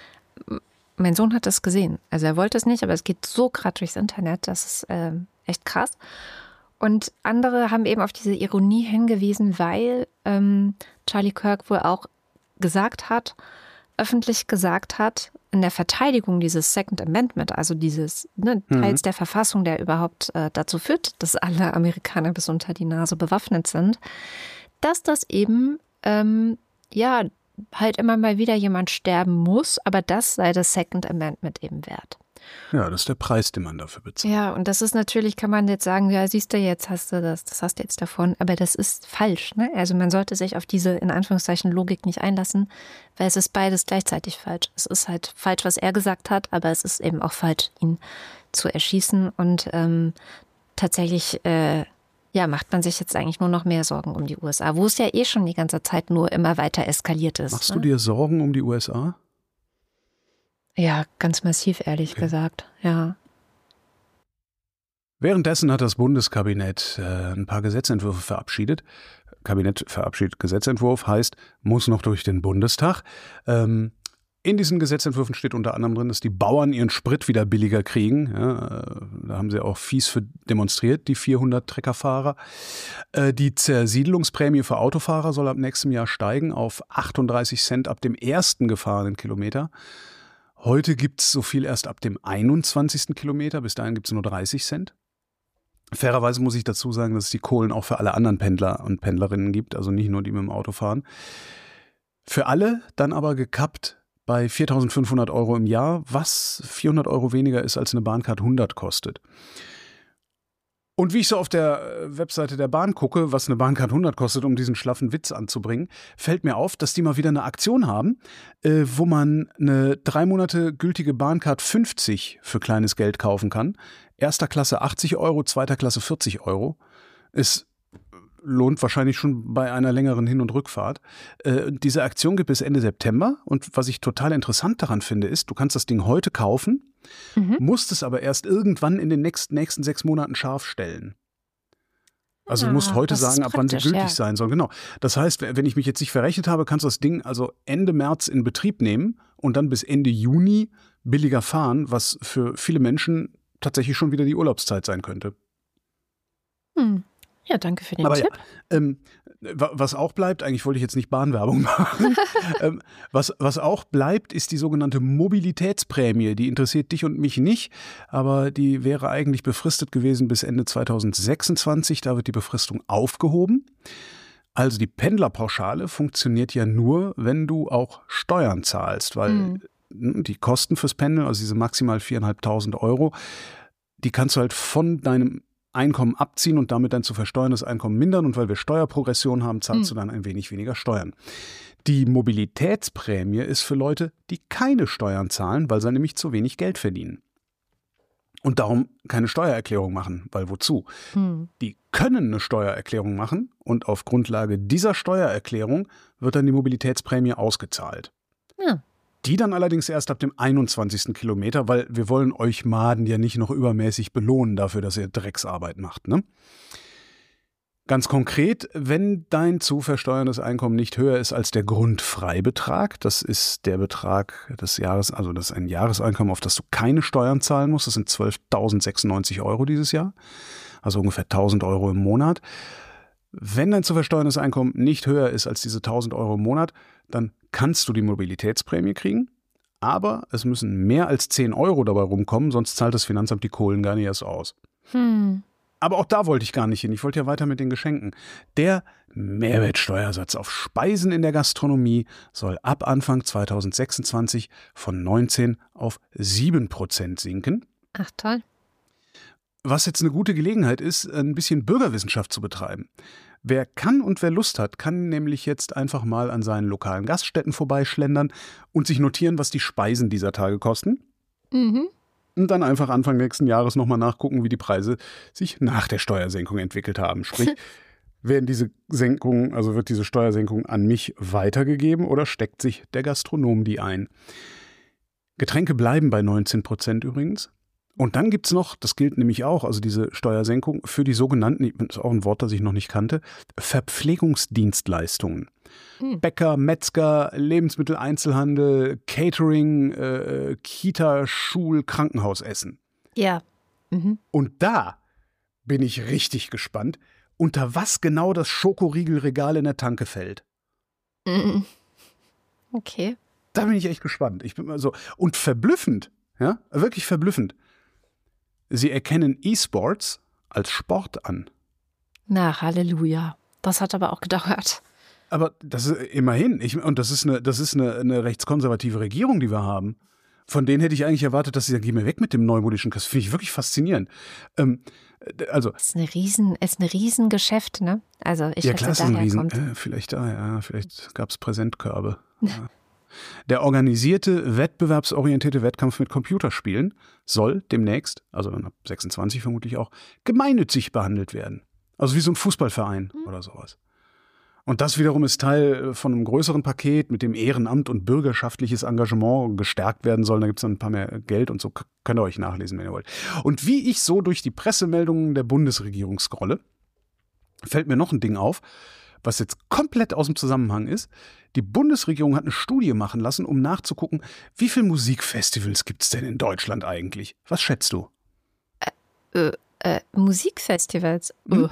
Mein Sohn hat das gesehen, also er wollte es nicht, aber es geht so gerade durchs Internet, das ist äh, echt krass. Und andere haben eben auf diese Ironie hingewiesen, weil ähm, Charlie Kirk wohl auch gesagt hat, öffentlich gesagt hat, in der Verteidigung dieses Second Amendment, also dieses ne, Teils mhm. der Verfassung, der überhaupt äh, dazu führt, dass alle Amerikaner bis unter die Nase bewaffnet sind, dass das eben, ähm, ja, halt immer mal wieder jemand sterben muss, aber das sei das Second Amendment eben wert. Ja, das ist der Preis, den man dafür bezahlt. Ja, und das ist natürlich, kann man jetzt sagen, ja, siehst du, jetzt hast du das, das hast du jetzt davon, aber das ist falsch, ne? Also man sollte sich auf diese, in Anführungszeichen, Logik nicht einlassen, weil es ist beides gleichzeitig falsch. Es ist halt falsch, was er gesagt hat, aber es ist eben auch falsch, ihn zu erschießen und ähm, tatsächlich, äh, ja, macht man sich jetzt eigentlich nur noch mehr Sorgen um die U S A, wo es ja eh schon die ganze Zeit nur immer weiter eskaliert ist. Machst ne? du dir Sorgen um die U S A? Ja, ganz massiv, ehrlich okay. gesagt, ja. Währenddessen hat das Bundeskabinett äh, ein paar Gesetzentwürfe verabschiedet. Kabinett verabschiedet Gesetzentwurf heißt, muss noch durch den Bundestag. Ähm, in diesen Gesetzentwürfen steht unter anderem drin, dass die Bauern ihren Sprit wieder billiger kriegen. Ja, äh, da haben sie auch fies für demonstriert, die vierhundert Treckerfahrer. Äh, die Zersiedelungsprämie für Autofahrer soll ab nächstem Jahr steigen auf achtunddreißig Cent ab dem ersten gefahrenen Kilometer. Heute gibt es so viel erst ab dem einundzwanzigsten Kilometer. Bis dahin gibt es nur dreißig Cent. Fairerweise muss ich dazu sagen, dass es die Kohlen auch für alle anderen Pendler und Pendlerinnen gibt, also nicht nur die mit dem Auto fahren. Für alle dann aber gekappt bei viertausendfünfhundert Euro im Jahr, was vierhundert Euro weniger ist, als eine Bahncard hundert kostet. Und wie ich so auf der Webseite der Bahn gucke, was eine Bahncard hundert kostet, um diesen schlaffen Witz anzubringen, fällt mir auf, dass die mal wieder eine Aktion haben, äh, wo man eine drei Monate gültige Bahncard fünfzig für kleines Geld kaufen kann. Erster Klasse achtzig Euro, zweiter Klasse vierzig Euro. Es lohnt wahrscheinlich schon bei einer längeren Hin- und Rückfahrt. Äh, diese Aktion gibt bis Ende September. Und was ich total interessant daran finde, ist, du kannst das Ding heute kaufen, mhm. musst es aber erst irgendwann in den nächsten, nächsten sechs Monaten scharf stellen. Also ja, du musst heute sagen, ab wann sie gültig ja. sein soll. Genau. Das heißt, wenn ich mich jetzt nicht verrechnet habe, kannst du das Ding also Ende März in Betrieb nehmen und dann bis Ende Juni billiger fahren, was für viele Menschen tatsächlich schon wieder die Urlaubszeit sein könnte. Hm. Ja, danke für den Aber Tipp. Ja, ähm, was auch bleibt, eigentlich wollte ich jetzt nicht Bahnwerbung machen, ähm, was, was auch bleibt, ist die sogenannte Mobilitätsprämie. Die interessiert dich und mich nicht, aber die wäre eigentlich befristet gewesen bis Ende zweitausendsechsundzwanzig. Da wird die Befristung aufgehoben. Also die Pendlerpauschale funktioniert ja nur, wenn du auch Steuern zahlst, weil mhm. die Kosten fürs Pendeln, also diese maximal viertausendfünfhundert Euro, die kannst du halt von deinem Einkommen abziehen und damit dein zu versteuerndes Einkommen mindern. Und weil wir Steuerprogression haben, zahlst hm. du dann ein wenig weniger Steuern. Die Mobilitätsprämie ist für Leute, die keine Steuern zahlen, weil sie nämlich zu wenig Geld verdienen. Und darum keine Steuererklärung machen, weil wozu? Hm. Die können eine Steuererklärung machen und auf Grundlage dieser Steuererklärung wird dann die Mobilitätsprämie ausgezahlt. Ja. Die dann allerdings erst ab dem einundzwanzigsten Kilometer, weil wir wollen euch Maden ja nicht noch übermäßig belohnen dafür, dass ihr Drecksarbeit macht. Ne? Ganz konkret, wenn dein zu versteuerndes Einkommen nicht höher ist als der Grundfreibetrag, das ist der Betrag des Jahres, also das ist ein Jahreseinkommen, auf das du keine Steuern zahlen musst, das sind zwölftausendsechsundneunzig Euro dieses Jahr, also ungefähr tausend Euro im Monat. Wenn dein zu versteuerndes Einkommen nicht höher ist als diese tausend Euro im Monat, dann kannst du die Mobilitätsprämie kriegen, aber es müssen mehr als zehn Euro dabei rumkommen, sonst zahlt das Finanzamt die Kohlen gar nicht erst aus. Hm. Aber auch da wollte ich gar nicht hin, ich wollte ja weiter mit den Geschenken. Der Mehrwertsteuersatz auf Speisen in der Gastronomie soll ab Anfang zweitausendsechsundzwanzig von neunzehn auf sieben Prozent sinken. Ach toll. Was jetzt eine gute Gelegenheit ist, ein bisschen Bürgerwissenschaft zu betreiben. Wer kann und wer Lust hat, kann nämlich jetzt einfach mal an seinen lokalen Gaststätten vorbeischlendern und sich notieren, was die Speisen dieser Tage kosten. Mhm. Und dann einfach Anfang nächsten Jahres nochmal nachgucken, wie die Preise sich nach der Steuersenkung entwickelt haben. Sprich, werden diese Senkungen, also wird diese Steuersenkung an mich weitergegeben oder steckt sich der Gastronom die ein? Getränke bleiben bei neunzehn Prozent übrigens. Und dann gibt's noch, das gilt nämlich auch, also diese Steuersenkung für die sogenannten, das ist auch ein Wort, das ich noch nicht kannte, Verpflegungsdienstleistungen. Hm. Bäcker, Metzger, Lebensmitteleinzelhandel, Catering, äh, Kita, Schul, Krankenhausessen. Ja. Mhm. Und da bin ich richtig gespannt, unter was genau das Schokoriegelregal in der Tanke fällt. Mhm. Okay. Da bin ich echt gespannt. Ich bin mal so, und verblüffend, ja, wirklich verblüffend. Sie erkennen E-Sports als Sport an. Na, Halleluja. Das hat aber auch gedauert. Aber das ist immerhin. Ich, und das ist, eine, das ist eine, eine rechtskonservative Regierung, die wir haben. Von denen hätte ich eigentlich erwartet, dass sie sagen, geh mir weg mit dem neumodischen Kass. Finde ich wirklich faszinierend. Ähm, also, das ist, eine Riesen, ist ein Riesengeschäft, ne? Also ich ja, weiß, klar, ist ein Riesen. Äh, vielleicht da, ja. Vielleicht gab es Präsentkörbe. Ja. Der organisierte, wettbewerbsorientierte Wettkampf mit Computerspielen soll demnächst, also dann ab sechsundzwanzig vermutlich auch, gemeinnützig behandelt werden. Also wie so ein Fußballverein mhm. oder sowas. Und das wiederum ist Teil von einem größeren Paket, mit dem Ehrenamt und bürgerschaftliches Engagement gestärkt werden soll. Da gibt es dann ein paar mehr Geld und so, könnt ihr euch nachlesen, wenn ihr wollt. Und wie ich so durch die Pressemeldungen der Bundesregierung scrolle, fällt mir noch ein Ding auf, was jetzt komplett aus dem Zusammenhang ist. Die Bundesregierung hat eine Studie machen lassen, um nachzugucken, wie viele Musikfestivals gibt es denn in Deutschland eigentlich? Was schätzt du? Äh, äh, Musikfestivals? Hm?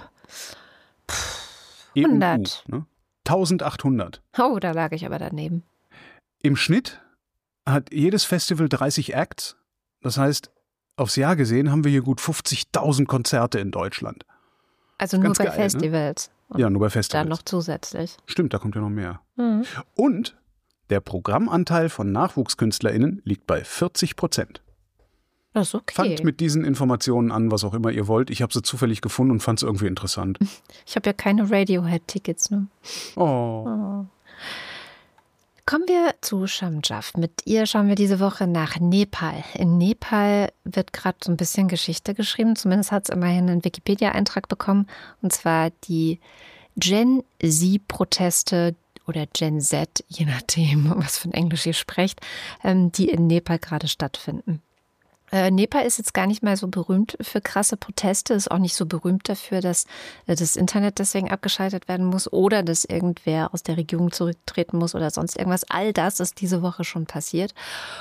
hundert. E U, ne? eintausendachthundert. Oh, da lag ich aber daneben. Im Schnitt hat jedes Festival dreißig Acts. Das heißt, aufs Jahr gesehen haben wir hier gut fünfzigtausend Konzerte in Deutschland. Also nur bei Festivals. Ne? Ja, nur bei Festivals. Dann noch zusätzlich. Stimmt, da kommt ja noch mehr. Mhm. Und Der Programmanteil von NachwuchskünstlerInnen liegt bei vierzig Prozent. Das ist okay. Fangt mit diesen Informationen an, was auch immer ihr wollt. Ich habe sie zufällig gefunden und fand es irgendwie interessant. Ich habe ja keine Radiohead-Tickets, ne? Oh. oh. Kommen wir zu Shamjaf. Mit ihr schauen wir diese Woche nach Nepal. In Nepal wird gerade so ein bisschen Geschichte geschrieben. Zumindest hat es immerhin einen Wikipedia-Eintrag bekommen. Und zwar die Gen-Z-Proteste oder Gen Z, je nachdem, was für ein Englisch ihr sprecht, die in Nepal gerade stattfinden. Nepal ist jetzt gar nicht mal so berühmt für krasse Proteste, ist auch nicht so berühmt dafür, dass das Internet deswegen abgeschaltet werden muss oder dass irgendwer aus der Regierung zurücktreten muss oder sonst irgendwas. All das ist diese Woche schon passiert.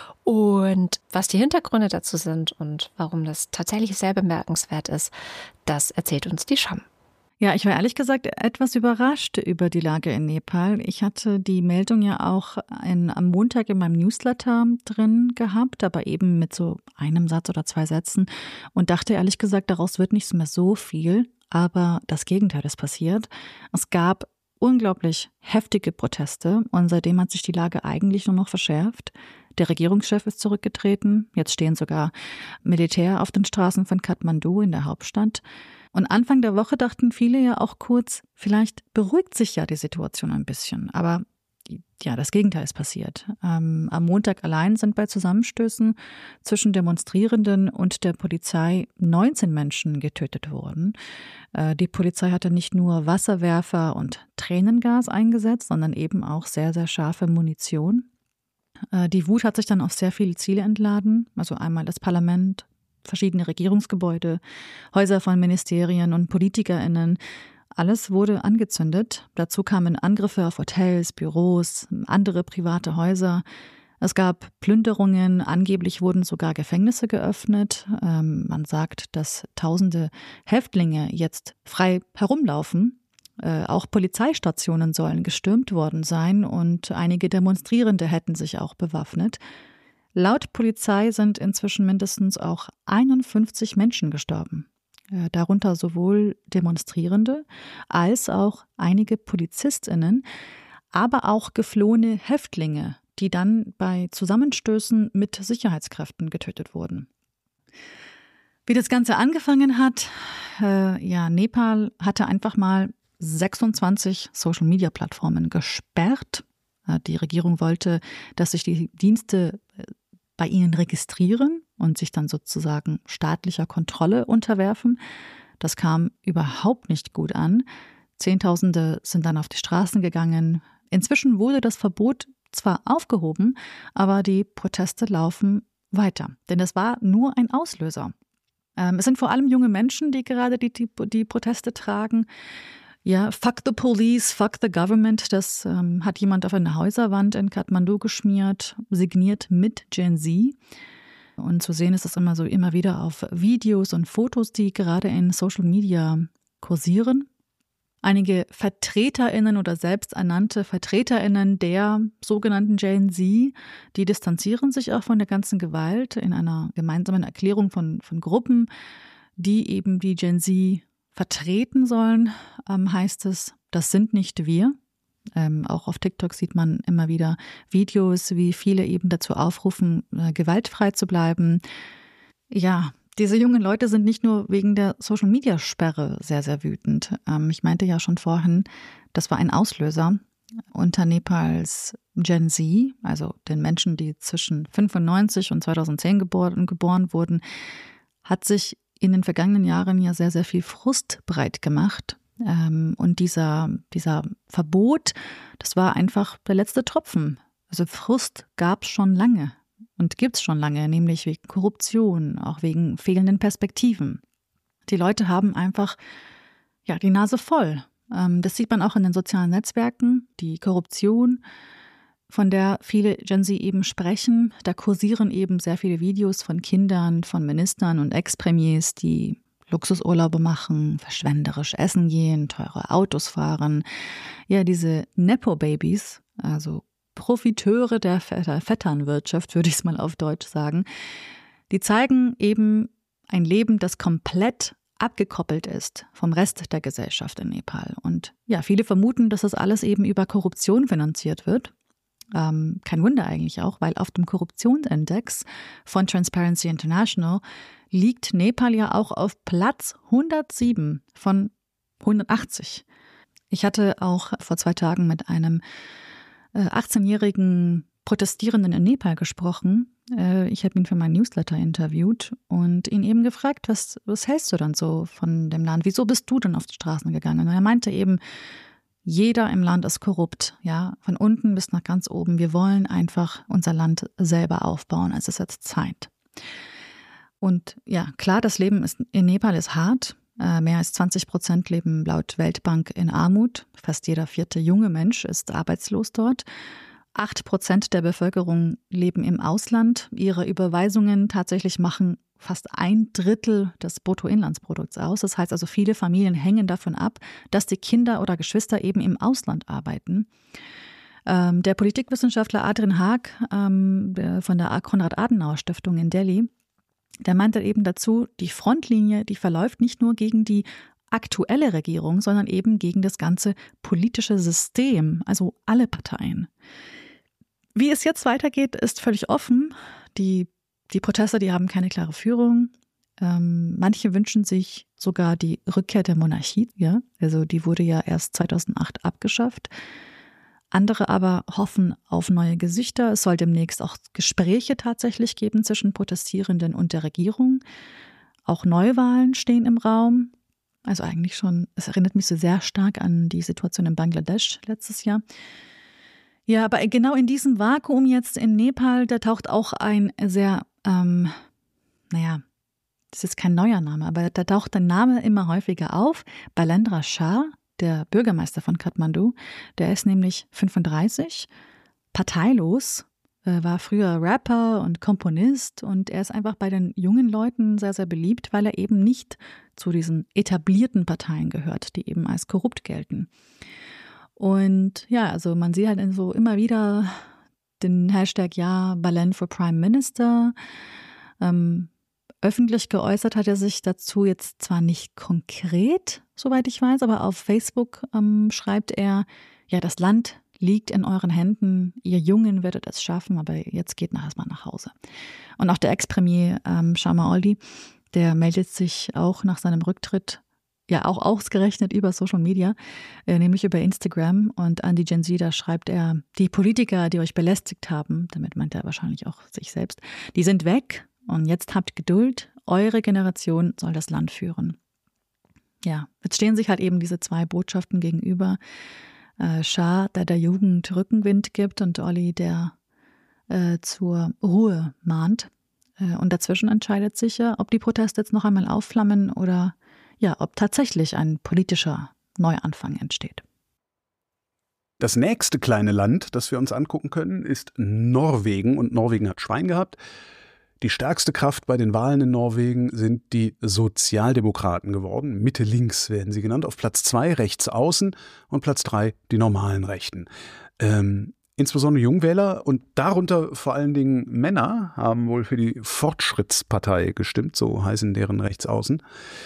Und was die Hintergründe dazu sind und warum das tatsächlich sehr bemerkenswert ist, das erzählt uns die Sham. Ja, ich war ehrlich gesagt etwas überrascht über die Lage in Nepal. Ich hatte die Meldung ja auch in, am Montag in meinem Newsletter drin gehabt, aber eben mit so einem Satz oder zwei Sätzen und dachte ehrlich gesagt, daraus wird nicht mehr so viel. Aber das Gegenteil ist passiert. Es gab unglaublich heftige Proteste und seitdem hat sich die Lage eigentlich nur noch verschärft. Der Regierungschef ist zurückgetreten. Jetzt stehen sogar Militär auf den Straßen von Kathmandu in der Hauptstadt. Und Anfang der Woche dachten viele ja auch kurz, vielleicht beruhigt sich ja die Situation ein bisschen. Aber ja, das Gegenteil ist passiert. Ähm, am Montag allein sind bei Zusammenstößen zwischen Demonstrierenden und der Polizei neunzehn Menschen getötet worden. Äh, die Polizei hatte nicht nur Wasserwerfer und Tränengas eingesetzt, sondern eben auch sehr, sehr scharfe Munition. Äh, die Wut hat sich dann auf sehr viele Ziele entladen, also einmal das Parlament, verschiedene Regierungsgebäude, Häuser von Ministerien und PolitikerInnen. Alles wurde angezündet. Dazu kamen Angriffe auf Hotels, Büros, andere private Häuser. Es gab Plünderungen, angeblich wurden sogar Gefängnisse geöffnet. Ähm, man sagt, dass tausende Häftlinge jetzt frei herumlaufen. Äh, auch Polizeistationen sollen gestürmt worden sein und einige Demonstrierende hätten sich auch bewaffnet. Laut Polizei sind inzwischen mindestens auch einundfünfzig Menschen gestorben. Darunter sowohl Demonstrierende als auch einige PolizistInnen, aber auch geflohene Häftlinge, die dann bei Zusammenstößen mit Sicherheitskräften getötet wurden. Wie das Ganze angefangen hat, äh, ja, Nepal hatte einfach mal sechsundzwanzig Social-Media-Plattformen gesperrt. Die Regierung wollte, dass sich die Dienste bei ihnen registrieren und sich dann sozusagen staatlicher Kontrolle unterwerfen. Das kam überhaupt nicht gut an. Zehntausende sind dann auf die Straßen gegangen. Inzwischen wurde das Verbot zwar aufgehoben, aber die Proteste laufen weiter. Denn es war nur ein Auslöser. Ähm, es sind vor allem junge Menschen, die gerade die, die, die Proteste tragen. Ja, fuck the police, fuck the government, das ähm, hat jemand auf eine Häuserwand in Kathmandu geschmiert, signiert mit Gen Z. Und zu sehen ist es immer so immer wieder auf Videos und Fotos, die gerade in Social Media kursieren. Einige VertreterInnen oder selbsternannte VertreterInnen der sogenannten Gen Z, die distanzieren sich auch von der ganzen Gewalt in einer gemeinsamen Erklärung von, von Gruppen, die eben die Gen Z vertreten sollen, ähm, heißt es, das sind nicht wir. Ähm, auch auf TikTok sieht man immer wieder Videos, wie viele eben dazu aufrufen, äh, gewaltfrei zu bleiben. Ja, diese jungen Leute sind nicht nur wegen der Social-Media-Sperre sehr, sehr wütend. Ähm, ich meinte ja schon vorhin, das war ein Auslöser unter Nepals Gen Z, also den Menschen, die zwischen fünfundneunzig und zweitausendzehn geboren, geboren wurden, hat sich in den vergangenen Jahren ja sehr, sehr viel Frust breit gemacht. Ähm, und dieser, dieser Verbot, das war einfach der letzte Tropfen. Also Frust gab es schon lange und gibt es schon lange, nämlich wegen Korruption, auch wegen fehlenden Perspektiven. Die Leute haben einfach ja, die Nase voll. Ähm, das sieht man auch in den sozialen Netzwerken, die Korruption, von der viele Gen Z eben sprechen. Da kursieren eben sehr viele Videos von Kindern, von Ministern und Ex-Premiers, die Luxusurlaube machen, verschwenderisch essen gehen, teure Autos fahren. Ja, diese Nepo-Babys, also Profiteure der Vetternwirtschaft, würde ich es mal auf Deutsch sagen, die zeigen eben ein Leben, das komplett abgekoppelt ist vom Rest der Gesellschaft in Nepal. Und ja, viele vermuten, dass das alles eben über Korruption finanziert wird. Ähm, kein Wunder eigentlich auch, weil auf dem Korruptionsindex von Transparency International liegt Nepal ja auch auf Platz hundertsieben von hundertachtzig. Ich hatte auch vor zwei Tagen mit einem äh, achtzehnjährigen Protestierenden in Nepal gesprochen. Äh, ich habe ihn für meinen Newsletter interviewt und ihn eben gefragt, was, was hältst du dann so von dem Land? Wieso bist du denn auf die Straßen gegangen? Und er meinte eben, jeder im Land ist korrupt, ja, von unten bis nach ganz oben. Wir wollen einfach unser Land selber aufbauen. Es ist jetzt Zeit. Und ja, klar, das Leben ist, in Nepal ist hart. Äh, mehr als zwanzig Prozent leben laut Weltbank in Armut. Fast jeder vierte junge Mensch ist arbeitslos dort. Acht Prozent der Bevölkerung leben im Ausland. Ihre Überweisungen tatsächlich machen fast ein Drittel des Bruttoinlandsprodukts aus. Das heißt also, viele Familien hängen davon ab, dass die Kinder oder Geschwister eben im Ausland arbeiten. Ähm, der Politikwissenschaftler Adrian Haag ähm, der von der Konrad-Adenauer-Stiftung in Delhi, der meinte eben dazu, die Frontlinie, die verläuft nicht nur gegen die aktuelle Regierung, sondern eben gegen das ganze politische System, also alle Parteien. Wie es jetzt weitergeht, ist völlig offen. Die Die Proteste, die haben keine klare Führung. Ähm, manche wünschen sich sogar die Rückkehr der Monarchie. Ja? Also die wurde ja erst zweitausendacht abgeschafft. Andere aber hoffen auf neue Gesichter. Es soll demnächst auch Gespräche tatsächlich geben zwischen Protestierenden und der Regierung. Auch Neuwahlen stehen im Raum. Also eigentlich schon, es erinnert mich so sehr stark an die Situation in Bangladesch letztes Jahr. Ja, aber genau in diesem Vakuum jetzt in Nepal, da taucht auch ein sehr Ähm, naja, das ist kein neuer Name, aber da taucht der Name immer häufiger auf. Balendra Shah, der Bürgermeister von Kathmandu, der ist nämlich fünfunddreißig, parteilos, äh, war früher Rapper und Komponist und er ist einfach bei den jungen Leuten sehr, sehr beliebt, weil er eben nicht zu diesen etablierten Parteien gehört, die eben als korrupt gelten. Und ja, also man sieht halt so immer wieder den Hashtag ja, Balen for Prime Minister. Ähm, öffentlich geäußert hat er sich dazu jetzt zwar nicht konkret, soweit ich weiß, aber auf Facebook ähm, schreibt er, ja, das Land liegt in euren Händen, ihr Jungen werdet es schaffen, aber jetzt geht nach erstmal nach Hause. Und auch der Ex-Premier ähm, Sharma Oldie, der meldet sich auch nach seinem Rücktritt ja auch ausgerechnet über Social Media, äh, nämlich über Instagram. Und an die Gen Z, da schreibt er, die Politiker, die euch belästigt haben, damit meint er wahrscheinlich auch sich selbst, die sind weg und jetzt habt Geduld, eure Generation soll das Land führen. Ja, jetzt stehen sich halt eben diese zwei Botschaften gegenüber. Äh, Shah, der der Jugend Rückenwind gibt und Olli, der äh, zur Ruhe mahnt. Äh, und dazwischen entscheidet sich ja, ob die Proteste jetzt noch einmal aufflammen oder ja, ob tatsächlich ein politischer Neuanfang entsteht. Das nächste kleine Land, das wir uns angucken können, ist Norwegen. Und Norwegen hat Schwein gehabt. Die stärkste Kraft bei den Wahlen in Norwegen sind die Sozialdemokraten geworden. Mitte-links werden sie genannt. Auf Platz zwei rechts außen und Platz drei die normalen Rechten. Ähm, insbesondere Jungwähler und darunter vor allen Dingen Männer haben wohl für die Fortschrittspartei gestimmt, so heißen deren Rechtsaußen.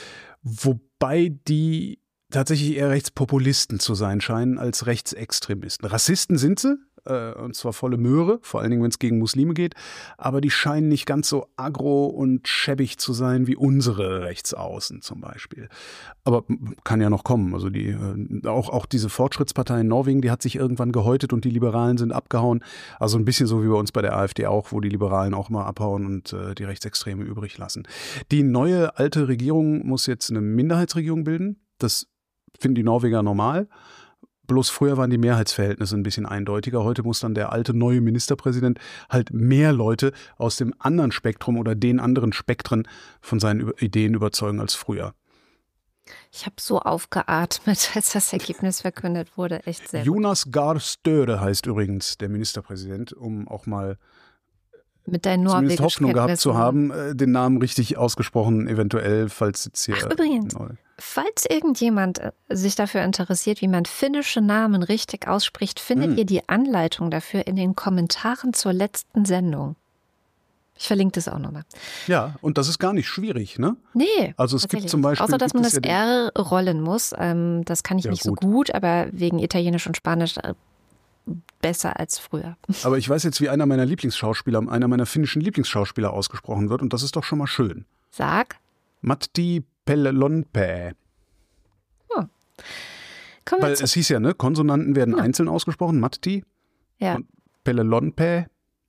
Wobei die tatsächlich eher Rechtspopulisten zu sein scheinen als Rechtsextremisten. Rassisten sind sie, äh, und zwar volle Möhre, vor allen Dingen, wenn es gegen Muslime geht, aber die scheinen nicht ganz so aggro und schäbig zu sein wie unsere Rechtsaußen zum Beispiel. Aber kann ja noch kommen. Also die, äh, auch, auch diese Fortschrittspartei in Norwegen, die hat sich irgendwann gehäutet und die Liberalen sind abgehauen. Also ein bisschen so wie bei uns bei der AfD auch, wo die Liberalen auch mal abhauen und äh, die Rechtsextreme übrig lassen. Die neue alte Regierung muss jetzt eine Minderheitsregierung bilden. Das finden die Norweger normal. Bloß früher waren die Mehrheitsverhältnisse ein bisschen eindeutiger. Heute muss dann der alte neue Ministerpräsident halt mehr Leute aus dem anderen Spektrum oder den anderen Spektren von seinen Ideen überzeugen als früher. Ich habe so aufgeatmet, als das Ergebnis verkündet wurde. Echt sehr Jonas Gahr Støre heißt übrigens der Ministerpräsident, um auch mal mit deinen zumindest Hoffnung gehabt Kenntnissen. zu haben, den Namen richtig ausgesprochen, eventuell, falls jetzt hier... Ach, übrigens, neu. falls irgendjemand sich dafür interessiert, wie man finnische Namen richtig ausspricht, findet hm. ihr die Anleitung dafür in den Kommentaren zur letzten Sendung. Ich verlinke das auch nochmal. Ja, und das ist gar nicht schwierig, ne? Nee. Also es gibt zum Beispiel... Außer, dass man das ja R rollen muss. Ähm, das kann ich ja, nicht gut. so gut, aber wegen Italienisch und Spanisch besser als früher. Aber ich weiß jetzt, wie einer meiner Lieblingsschauspieler, einer meiner finnischen Lieblingsschauspieler ausgesprochen wird und das ist doch schon mal schön. Sag. Matti Pelonpää. Oh. Kommen Weil wir zu- es hieß ja, ne, Konsonanten werden Ja. einzeln ausgesprochen, Matti. Ja. Und Pelonpää.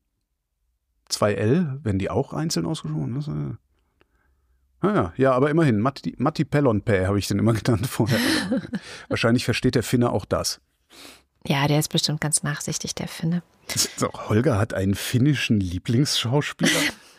Zwei L, werden die auch einzeln ausgesprochen? Das, äh ah ja, ja, aber immerhin, Matti, Matti Pelonpää habe ich den immer genannt vorher. Wahrscheinlich versteht der Finne auch das. Ja, der ist bestimmt ganz nachsichtig, der Finne. So, Holger hat einen finnischen Lieblingsschauspieler.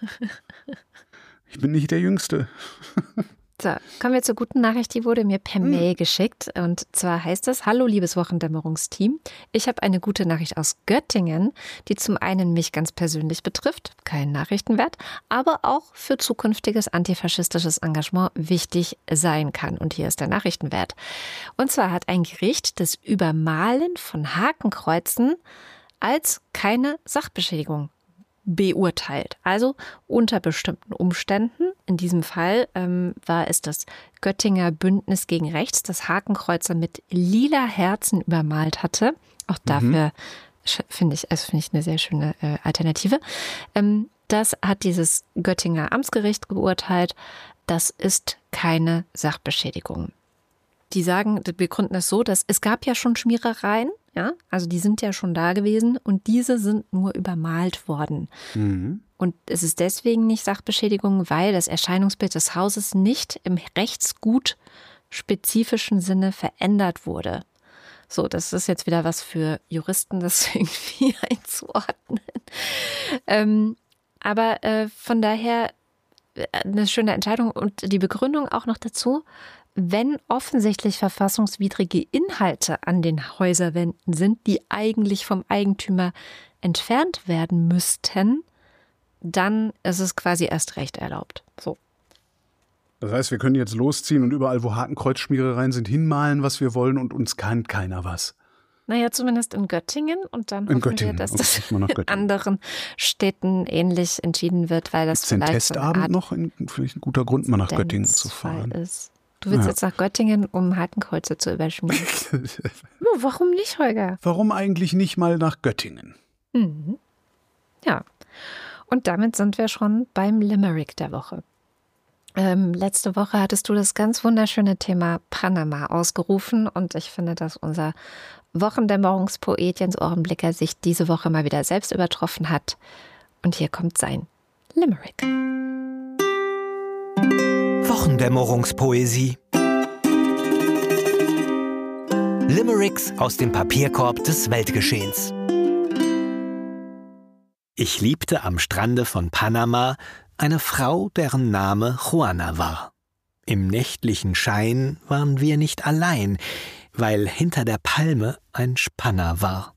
Ich bin nicht der Jüngste. So, kommen wir zur guten Nachricht, die wurde mir per Mail geschickt. Und zwar heißt es: Hallo, liebes Wochendämmerungsteam. Ich habe eine gute Nachricht aus Göttingen, die zum einen mich ganz persönlich betrifft, kein Nachrichtenwert, aber auch für zukünftiges antifaschistisches Engagement wichtig sein kann. Und hier ist der Nachrichtenwert. Und zwar hat ein Gericht das Übermalen von Hakenkreuzen als keine Sachbeschädigung beurteilt. Also unter bestimmten Umständen. In diesem Fall ähm, war es das Göttinger Bündnis gegen Rechts, das Hakenkreuze mit lila Herzen übermalt hatte. Auch dafür sch- finde ich, also finde ich eine sehr schöne äh, Alternative. Ähm, das hat dieses Göttinger Amtsgericht beurteilt. Das ist keine Sachbeschädigung. Die sagen, wir begründen es so, dass es gab ja schon Schmierereien, ja, also die sind ja schon da gewesen und diese sind nur übermalt worden. Mhm. Und es ist deswegen nicht Sachbeschädigung, weil das Erscheinungsbild des Hauses nicht im rechtsgut spezifischen Sinne verändert wurde. So, das ist jetzt wieder was für Juristen, das irgendwie einzuordnen. Ähm, aber äh, von daher eine schöne Entscheidung und die Begründung auch noch dazu: Wenn offensichtlich verfassungswidrige Inhalte an den Häuserwänden sind, die eigentlich vom Eigentümer entfernt werden müssten, dann ist es quasi erst recht erlaubt. So. Das heißt, wir können jetzt losziehen und überall, wo Hakenkreuzschmierereien sind, hinmalen, was wir wollen und uns kann keiner was. Naja, zumindest in Göttingen und dann In hoffen Göttingen. wir, dass Okay, das ich mal nach in Göttingen. anderen Städten ähnlich entschieden wird, weil das Ist ein vielleicht so eine Testabend Art noch ein, vielleicht ein guter Grund, mal nach Göttingen zu Präzedenzfall fahren? ist. Du willst Ja. jetzt nach Göttingen, um Hakenkreuze zu überschmieren. Oh, warum nicht, Holger? Warum eigentlich nicht mal nach Göttingen? Mhm. Ja, und damit sind wir schon beim Limerick der Woche. Ähm, letzte Woche hattest du das ganz wunderschöne Thema Panama ausgerufen und ich finde, dass unser Wochendämmerungspoet Jens Ohrenblicker sich diese Woche mal wieder selbst übertroffen hat. Und hier kommt sein Limerick. Wochendämmerungspoesie. Limericks aus dem Papierkorb des Weltgeschehens. Ich liebte am Strande von Panama eine Frau, deren Name Juana war. Im nächtlichen Schein waren wir nicht allein, weil hinter der Palme ein Spanner war.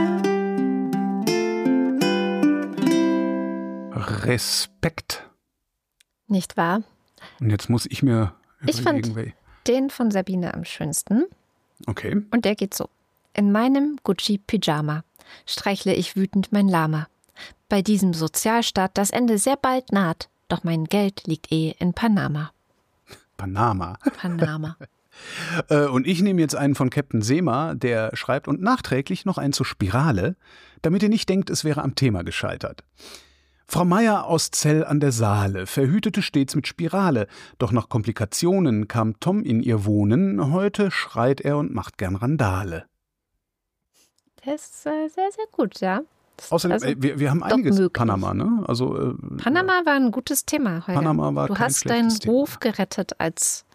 Respekt. Nicht wahr? Und jetzt muss ich mir Ich überlegen, fand wel- den von Sabine am schönsten. Okay. Und der geht so. In meinem Gucci-Pyjama streichle ich wütend mein Lama. Bei diesem Sozialstaat das Ende sehr bald naht, doch mein Geld liegt eh in Panama. Panama. Panama. Äh, Und ich nehme jetzt einen von Captain Seema, der schreibt, und nachträglich noch einen zur Spirale, damit ihr nicht denkt, es wäre am Thema gescheitert. Frau Meier aus Zell an der Saale verhütete stets mit Spirale, doch nach Komplikationen kam Tom in ihr Wohnen, heute schreit er und macht gern Randale. Das ist äh, sehr, sehr gut, ja. Das- Außerdem, also, äh, wir, wir haben doch einiges möglich. Panama, ne? Also, äh, Panama war ein gutes Thema heute. Panama war Du kein hast deinen schlechtes Thema. Ruf gerettet als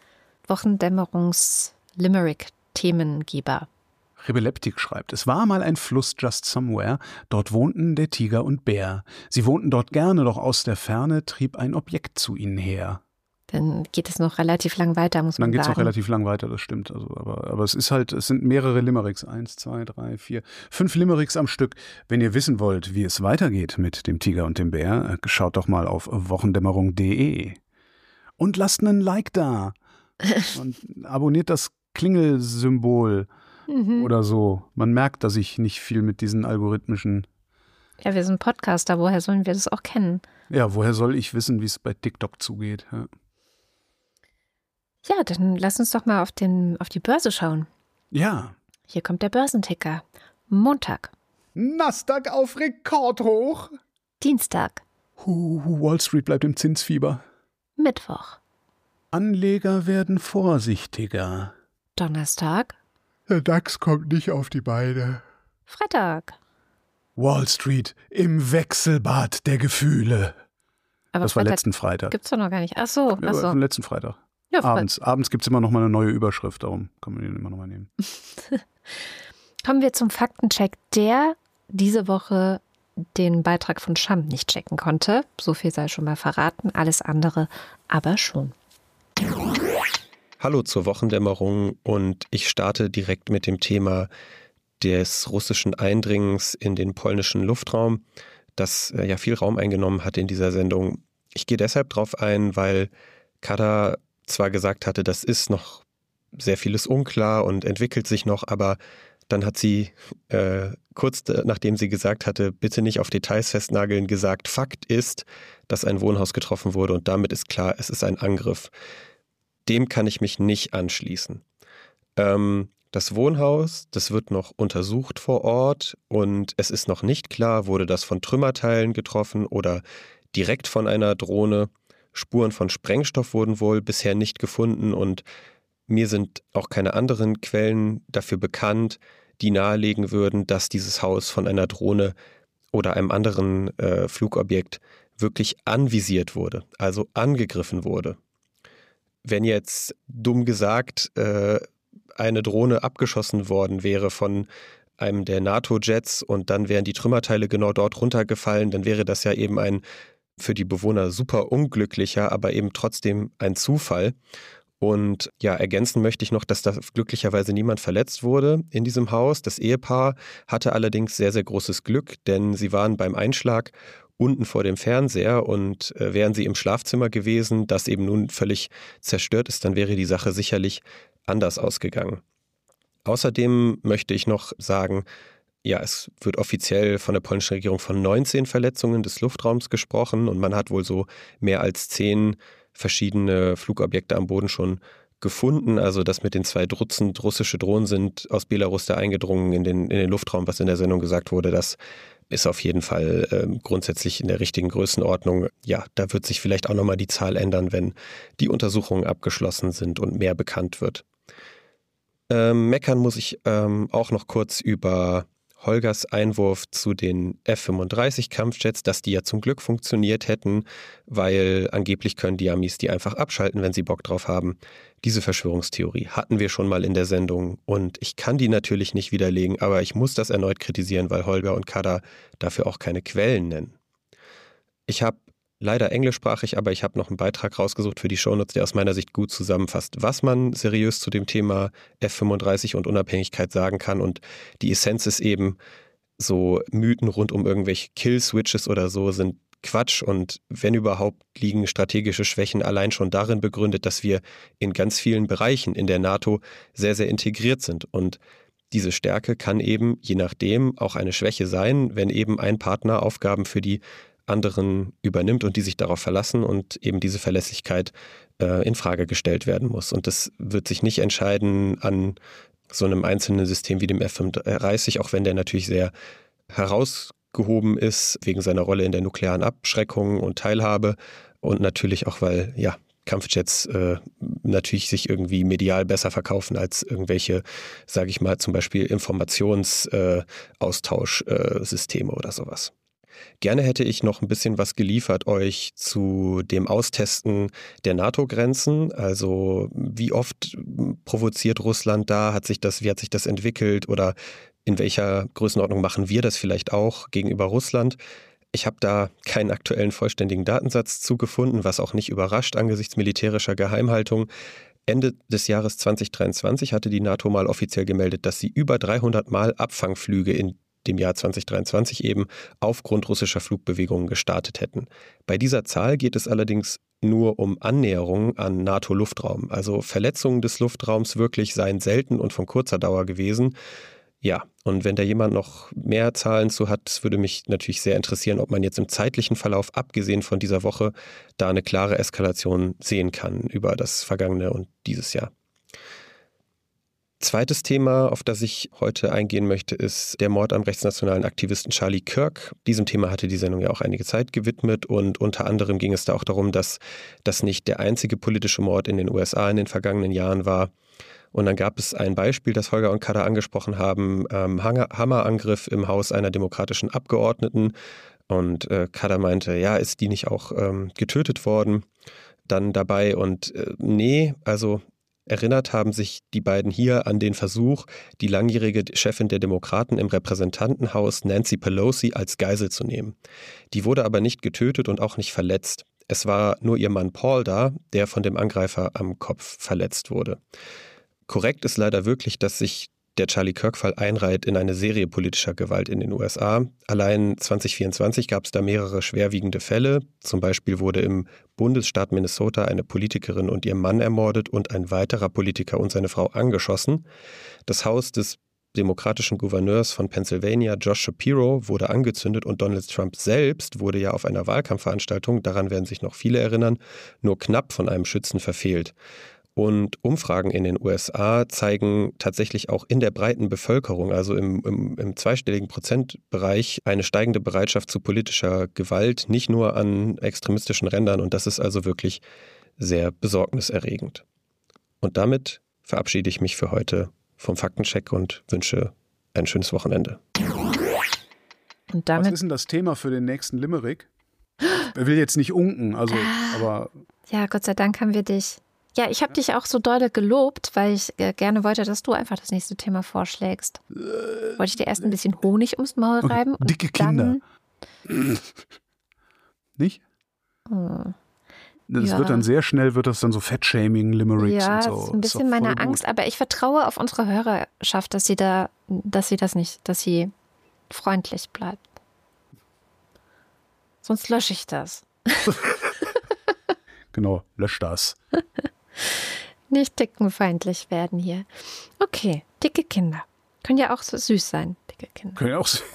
Wochendämmerungs-Limerick-Themengeber. Rebeleptik schreibt, es war mal ein Fluss just somewhere, dort wohnten der Tiger und Bär. Sie wohnten dort gerne, doch aus der Ferne trieb ein Objekt zu ihnen her. Dann geht es noch relativ lang weiter, muss Und dann man geht es sagen. noch relativ lang weiter, das stimmt. Also, aber, aber es ist halt, es sind mehrere Limericks. Eins, zwei, drei, vier, fünf Limericks am Stück. Wenn ihr wissen wollt, wie es weitergeht mit dem Tiger und dem Bär, äh, schaut doch mal auf wochendämmerung punkt de. Und lasst einen Like da. Und abonniert das Klingelsymbol Mhm. oder so. Man merkt, dass ich nicht viel mit diesen algorithmischen. Ja, wir sind Podcaster, woher sollen wir das auch kennen? Ja, woher soll ich wissen, wie es bei TikTok zugeht? Ja. Ja, dann lass uns doch mal auf, den, auf die Börse schauen. Ja, Hier kommt der Börsenticker. Montag, Nasdaq auf Rekordhoch. Dienstag. Huh, Wall Street bleibt im Zinsfieber. Mittwoch. Anleger werden vorsichtiger. Donnerstag. Der DAX kommt nicht auf die Beine. Freitag. Wall Street im Wechselbad der Gefühle. Aber das war Freitag letzten Freitag. Gibt's doch noch gar nicht. Ach so, ach so. Ja, letzten Freitag. Ja, abends abends gibt es immer noch mal eine neue Überschrift, darum kann man den immer noch mal nehmen. Kommen wir zum Faktencheck, der diese Woche den Beitrag von Scham nicht checken konnte. So viel sei schon mal verraten, alles andere aber schon. Hallo zur Wochendämmerung und ich starte direkt mit dem Thema des russischen Eindringens in den polnischen Luftraum, das ja viel Raum eingenommen hat in dieser Sendung. Ich gehe deshalb drauf ein, weil Kada zwar gesagt hatte, das ist noch sehr vieles unklar und entwickelt sich noch, aber dann hat sie äh, kurz nachdem sie gesagt hatte, bitte nicht auf Details festnageln, gesagt, Fakt ist, dass ein Wohnhaus getroffen wurde und damit ist klar, es ist ein Angriff. Dem kann ich mich nicht anschließen. Ähm, das Wohnhaus, das wird noch untersucht vor Ort und es ist noch nicht klar, wurde das von Trümmerteilen getroffen oder direkt von einer Drohne. Spuren von Sprengstoff wurden wohl bisher nicht gefunden und mir sind auch keine anderen Quellen dafür bekannt, die nahelegen würden, dass dieses Haus von einer Drohne oder einem anderen äh, Flugobjekt wirklich anvisiert wurde, also angegriffen wurde. Wenn jetzt, dumm gesagt, äh, eine Drohne abgeschossen worden wäre von einem der NATO-Jets und dann wären die Trümmerteile genau dort runtergefallen, dann wäre das ja eben ein für die Bewohner super unglücklicher, aber eben trotzdem ein Zufall. Und ja, ergänzen möchte ich noch, dass da glücklicherweise niemand verletzt wurde in diesem Haus. Das Ehepaar hatte allerdings sehr, sehr großes Glück, denn sie waren beim Einschlag unten vor dem Fernseher und äh, wären sie im Schlafzimmer gewesen, das eben nun völlig zerstört ist, dann wäre die Sache sicherlich anders ausgegangen. Außerdem möchte ich noch sagen, ja, es wird offiziell von der polnischen Regierung von neunzehn Verletzungen des Luftraums gesprochen und man hat wohl so mehr als zehn verschiedene Flugobjekte am Boden schon gefunden. Also das mit den zwei Dutzend russische Drohnen sind aus Belarus da eingedrungen in den, in den Luftraum, was in der Sendung gesagt wurde, das ist auf jeden Fall äh, grundsätzlich in der richtigen Größenordnung. Ja, da wird sich vielleicht auch nochmal die Zahl ändern, wenn die Untersuchungen abgeschlossen sind und mehr bekannt wird. Ähm, meckern muss ich ähm, auch noch kurz über Holgers Einwurf zu den F fünfunddreißig Kampfjets, dass die ja zum Glück funktioniert hätten, weil angeblich können die Amis die einfach abschalten, wenn sie Bock drauf haben. Diese Verschwörungstheorie hatten wir schon mal in der Sendung und ich kann die natürlich nicht widerlegen, aber ich muss das erneut kritisieren, weil Holger und Kada dafür auch keine Quellen nennen. Ich habe leider englischsprachig, aber ich habe noch einen Beitrag rausgesucht für die Shownotes, der aus meiner Sicht gut zusammenfasst, was man seriös zu dem Thema F fünfunddreißig und Unabhängigkeit sagen kann. Und die Essenz ist eben, so Mythen rund um irgendwelche Kill-Switches oder so sind Quatsch. Und wenn überhaupt, liegen strategische Schwächen allein schon darin begründet, dass wir in ganz vielen Bereichen in der NATO sehr, sehr integriert sind. Und diese Stärke kann eben, je nachdem, auch eine Schwäche sein, wenn eben ein Partner Aufgaben für die anderen übernimmt und die sich darauf verlassen und eben diese Verlässlichkeit äh, in Frage gestellt werden muss. Und das wird sich nicht entscheiden an so einem einzelnen System wie dem F fünfunddreißig, auch wenn der natürlich sehr herausgehoben ist wegen seiner Rolle in der nuklearen Abschreckung und Teilhabe und natürlich auch, weil ja Kampfjets äh, natürlich sich irgendwie medial besser verkaufen als irgendwelche, sage ich mal, zum Beispiel Informationsaustauschsysteme äh, oder sowas. Gerne hätte ich noch ein bisschen was geliefert euch zu dem Austesten der NATO-Grenzen. Also wie oft provoziert Russland da? Hat sich das, wie hat sich das entwickelt? Oder in welcher Größenordnung machen wir das vielleicht auch gegenüber Russland? Ich habe da keinen aktuellen vollständigen Datensatz zugefunden, was auch nicht überrascht angesichts militärischer Geheimhaltung. Ende des Jahres zwanzig dreiundzwanzig hatte die NATO mal offiziell gemeldet, dass sie über dreihundert Mal Abfangflüge in dem Jahr zwanzig dreiundzwanzig eben aufgrund russischer Flugbewegungen gestartet hätten. Bei dieser Zahl geht es allerdings nur um Annäherung an NATO-Luftraum. Also Verletzungen des Luftraums wirklich seien selten und von kurzer Dauer gewesen. Ja, und wenn da jemand noch mehr Zahlen zu hat, würde mich natürlich sehr interessieren, ob man jetzt im zeitlichen Verlauf, abgesehen von dieser Woche, da eine klare Eskalation sehen kann über das vergangene und dieses Jahr. Zweites Thema, auf das ich heute eingehen möchte, ist der Mord am rechtsnationalen Aktivisten Charlie Kirk. Diesem Thema hatte die Sendung ja auch einige Zeit gewidmet und unter anderem ging es da auch darum, dass das nicht der einzige politische Mord in den U S A in den vergangenen Jahren war. Und dann gab es ein Beispiel, das Holger und Kada angesprochen haben, ähm, Hammerangriff im Haus einer demokratischen Abgeordneten. Und äh, Kada meinte, ja, ist die nicht auch ähm, getötet worden dann dabei? Und äh, nee, also erinnert haben sich die beiden hier an den Versuch, die langjährige Chefin der Demokraten im Repräsentantenhaus, Nancy Pelosi, als Geisel zu nehmen. Die wurde aber nicht getötet und auch nicht verletzt. Es war nur ihr Mann Paul da, der von dem Angreifer am Kopf verletzt wurde. Korrekt ist leider wirklich, dass sich der Charlie Kirk-Fall einreiht in eine Serie politischer Gewalt in den U S A. Allein zwanzig vierundzwanzig gab es da mehrere schwerwiegende Fälle. Zum Beispiel wurde im Bundesstaat Minnesota eine Politikerin und ihr Mann ermordet und ein weiterer Politiker und seine Frau angeschossen. Das Haus des demokratischen Gouverneurs von Pennsylvania, Josh Shapiro, wurde angezündet und Donald Trump selbst wurde ja auf einer Wahlkampfveranstaltung, daran werden sich noch viele erinnern, nur knapp von einem Schützen verfehlt. Und Umfragen in den U S A zeigen tatsächlich auch in der breiten Bevölkerung, also im, im, im zweistelligen Prozentbereich, eine steigende Bereitschaft zu politischer Gewalt, nicht nur an extremistischen Rändern. Und das ist also wirklich sehr besorgniserregend. Und damit verabschiede ich mich für heute vom Faktencheck und wünsche ein schönes Wochenende. Und damit Was ist denn das Thema für den nächsten Limerick? Er will jetzt nicht unken, also, aber... Ja, Gott sei Dank haben wir dich. Ja, ich habe dich auch so doll gelobt, weil ich äh, gerne wollte, dass du einfach das nächste Thema vorschlägst. Äh, wollte ich dir erst ein bisschen Honig ums Maul reiben. Okay, dicke Kinder. Nicht? Oh, das ja. wird dann sehr schnell, wird das dann so Fettshaming, Limericks ja, und so. Ja, das ist ein bisschen ist meine gut. Angst, aber ich vertraue auf unsere Hörerschaft, dass sie da, dass sie das nicht, dass sie freundlich bleibt. Sonst lösche ich das. Genau, lösch das. Nicht dickenfeindlich werden hier. Okay, dicke Kinder. Können ja auch so süß sein, dicke Kinder. Können ja auch so.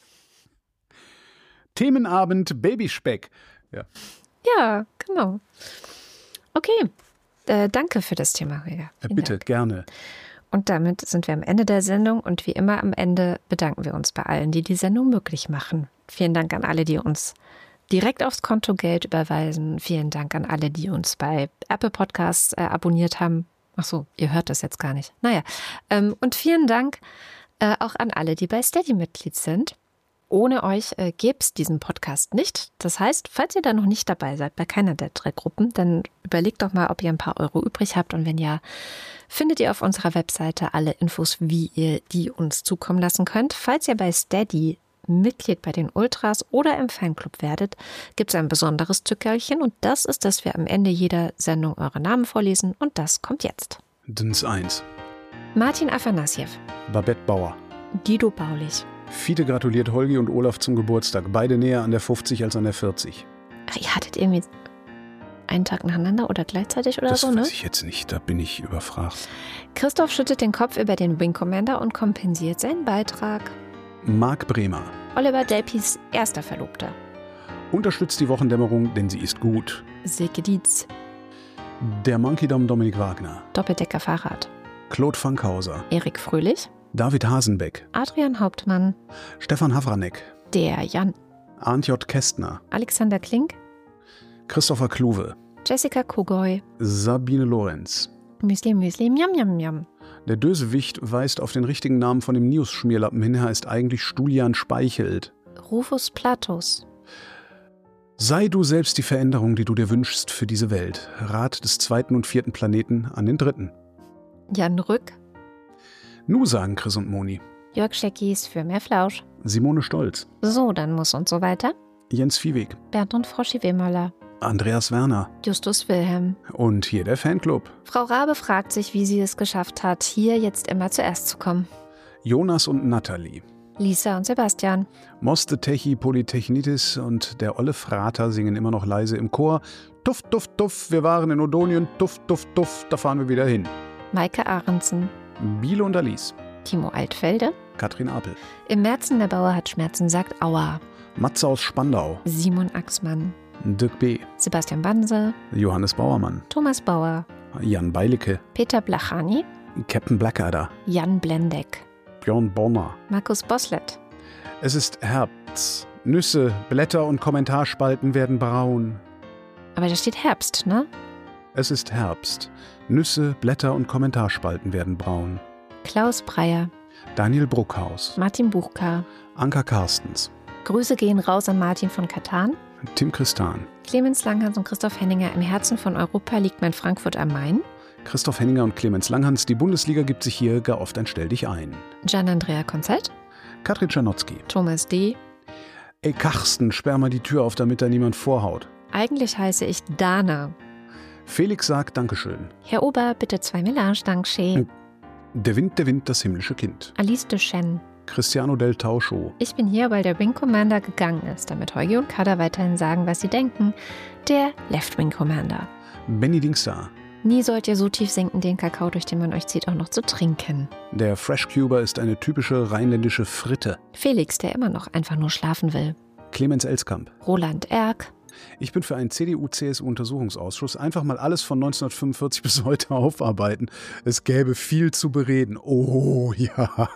Themenabend Babyspeck. Ja, ja genau. Okay, äh, danke für das Thema, Holger. ja bitte, Dank. gerne. Und damit sind wir am Ende der Sendung und wie immer am Ende bedanken wir uns bei allen, die die Sendung möglich machen. Vielen Dank an alle, die uns direkt aufs Konto Geld überweisen. Vielen Dank an alle, die uns bei Apple Podcasts äh, abonniert haben. Ach so, ihr hört das jetzt gar nicht. Naja, ähm, und vielen Dank äh, auch an alle, die bei Steady Mitglied sind. Ohne euch äh, gäbe es diesen Podcast nicht. Das heißt, falls ihr da noch nicht dabei seid, bei keiner der drei Gruppen, dann überlegt doch mal, ob ihr ein paar Euro übrig habt. Und wenn ja, findet ihr auf unserer Webseite alle Infos, wie ihr die uns zukommen lassen könnt. Falls ihr bei Steady Mitglied bei den Ultras oder im Fanclub werdet, gibt es ein besonderes Zückerchen und das ist, dass wir am Ende jeder Sendung eure Namen vorlesen und das kommt jetzt. Dins eins. Martin Afanassjew. Babette Bauer. Guido Baulich. Fiete gratuliert Holgi und Olaf zum Geburtstag. Beide näher an der fünfzig als an der vierzig. Ach, ihr hattet irgendwie einen Tag nacheinander oder gleichzeitig oder das so, ne? Das weiß ich jetzt nicht, da bin ich überfragt. Christoph schüttet den Kopf über den Wing Commander und kompensiert seinen Beitrag. Marc Bremer. Oliver Delpis erster Verlobter. Unterstützt die Wochendämmerung, denn sie ist gut. Silke Dietz. Der Monkeydom Dominik Wagner. Doppeldecker Fahrrad. Claude Fankhauser. Erik Fröhlich. David Hasenbeck. Adrian Hauptmann. Stefan Havranek. Der Jan. Arndt J. Kästner. Alexander Klink. Christopher Kluwe. Jessica Kogoy. Sabine Lorenz. Müsli, Müsli, Miam, Miam, Miam. Der Dösewicht weist auf den richtigen Namen von dem News-Schmierlappen hin, er heißt eigentlich Julian Speichelt. Rufus Platus. Sei du selbst die Veränderung, die du dir wünschst für diese Welt. Rat des zweiten und vierten Planeten an den dritten. Jan Rück. Nu sagen Chris und Moni. Jörg Scheckis für mehr Flausch. Simone Stolz. So, dann muss und so weiter. Jens Viehweg. Bernd und Froschi Wehmöller. Andreas Werner. Justus Wilhelm. Und hier der Fanclub. Frau Rabe fragt sich, wie sie es geschafft hat, hier jetzt immer zuerst zu kommen. Jonas und Nathalie. Lisa und Sebastian. Moste Techi Polytechnitis und der Olle Frater singen immer noch leise im Chor. Tuff, tuff, tuff, wir waren in Odonien. Tuff, tuff, tuff, da fahren wir wieder hin. Maike Ahrendsen. Biele und Alice. Timo Altfelde. Katrin Apel. Im Märzen der Bauer hat Schmerzen, sagt Aua. Matze aus Spandau. Simon Axmann. Dirk B. Sebastian Banse. Johannes Bauermann. Thomas Bauer. Jan Beilicke, Peter Blachani, Captain Blackadder, Jan Blendeck, Björn Bonner. Markus Boslett. Es ist Herbst. Nüsse, Blätter und Kommentarspalten werden braun. Aber da steht Herbst, ne? Es ist Herbst. Nüsse, Blätter und Kommentarspalten werden braun. Klaus Breyer, Daniel Bruckhaus, Martin Buchka. Anka Carstens, Grüße gehen raus an Martin von Katan. Tim Christan, Clemens Langhans und Christoph Henninger. Im Herzen von Europa liegt mein Frankfurt am Main. Christoph Henninger und Clemens Langhans. Die Bundesliga gibt sich hier gar oft ein Stell dich ein. Gian-Andrea Konzett, Katrin Czernotzki. Thomas D. Ey Karsten, sperr mal die Tür auf, damit da niemand vorhaut. Eigentlich heiße ich Dana. Felix sagt Dankeschön. Herr Ober, bitte zwei Melange, Dankeschön. Der Wind, der Wind, das himmlische Kind. Alice de Chen. Cristiano del Tauscho. Ich bin hier, weil der Wing Commander gegangen ist, damit Heugi und Kada weiterhin sagen, was sie denken. Der Left Wing Commander. Benny Dingsda. Nie sollt ihr so tief sinken, den Kakao, durch den man euch zieht, auch noch zu trinken. Der Fresh Cuber ist eine typische rheinländische Fritte. Felix, der immer noch einfach nur schlafen will. Clemens Elskamp. Roland Erck. Ich bin für einen C D U-C S U-Untersuchungsausschuss. Einfach mal alles von neunzehnhundertfünfundvierzig bis heute aufarbeiten. Es gäbe viel zu bereden. Oh, ja.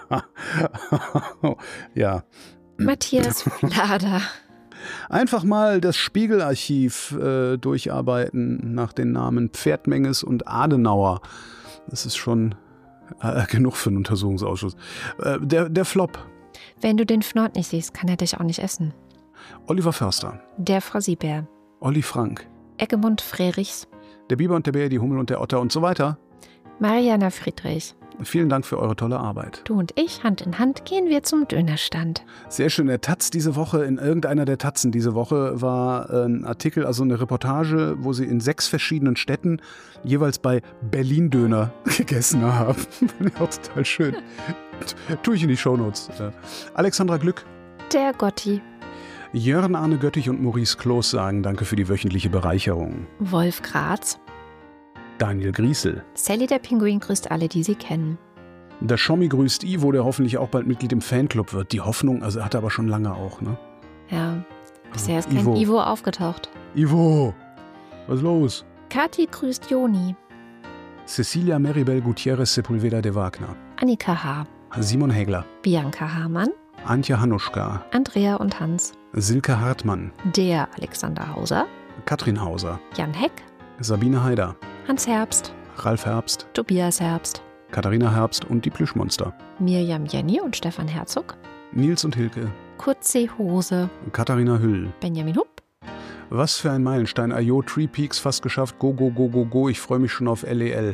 Ja. Matthias Flader. Einfach mal das Spiegelarchiv äh, durcharbeiten nach den Namen Pferdmenges und Adenauer. Das ist schon äh, genug für einen Untersuchungsausschuss. Äh, der, der Flop. Wenn du den Fnord nicht siehst, kann er dich auch nicht essen. Oliver Förster. Der Frosibär. Olli Frank. Eggemund Frerichs. Der Biber und der Bär, die Hummel und der Otter und so weiter. Mariana Friedrich. Vielen Dank für eure tolle Arbeit. Du und ich, Hand in Hand, gehen wir zum Dönerstand. Sehr schön. Der Taz diese Woche, in irgendeiner der Tatzen diese Woche, war ein Artikel, also eine Reportage, wo sie in sechs verschiedenen Städten jeweils bei Berlin-Döner gegessen haben. Finde ich auch total schön. Tue ich in die Shownotes. Alexandra Glück. Der Gotti. Jörn Arne Göttich und Maurice Kloß sagen Danke für die wöchentliche Bereicherung. Wolf Graz. Daniel Griesel. Sally der Pinguin grüßt alle, die sie kennen. Der Schommi grüßt Ivo, der hoffentlich auch bald Mitglied im Fanclub wird. Die Hoffnung, also er hat er aber schon lange auch, ne? Ja, bisher ist kein Ivo. Ivo aufgetaucht. Ivo, was ist los? Kathi grüßt Joni. Cecilia Meribel Gutierrez Sepulveda de Wagner. Annika H. Simon Hägler. Bianca Hamann. Antje Hanuschka. Andrea und Hans. Silke Hartmann. Der Alexander Hauser. Katrin Hauser. Jan Heck. Sabine Haider. Hans Herbst. Ralf Herbst. Tobias Herbst. Katharina Herbst und die Plüschmonster. Miriam Jenny und Stefan Herzog. Nils und Hilke. Kurt C. Hose. Katharina Hüll. Benjamin Hupp. Was für ein Meilenstein. Ayo, Tree Peaks fast geschafft. Go, go, go, go, go. Ich freue mich schon auf L E L.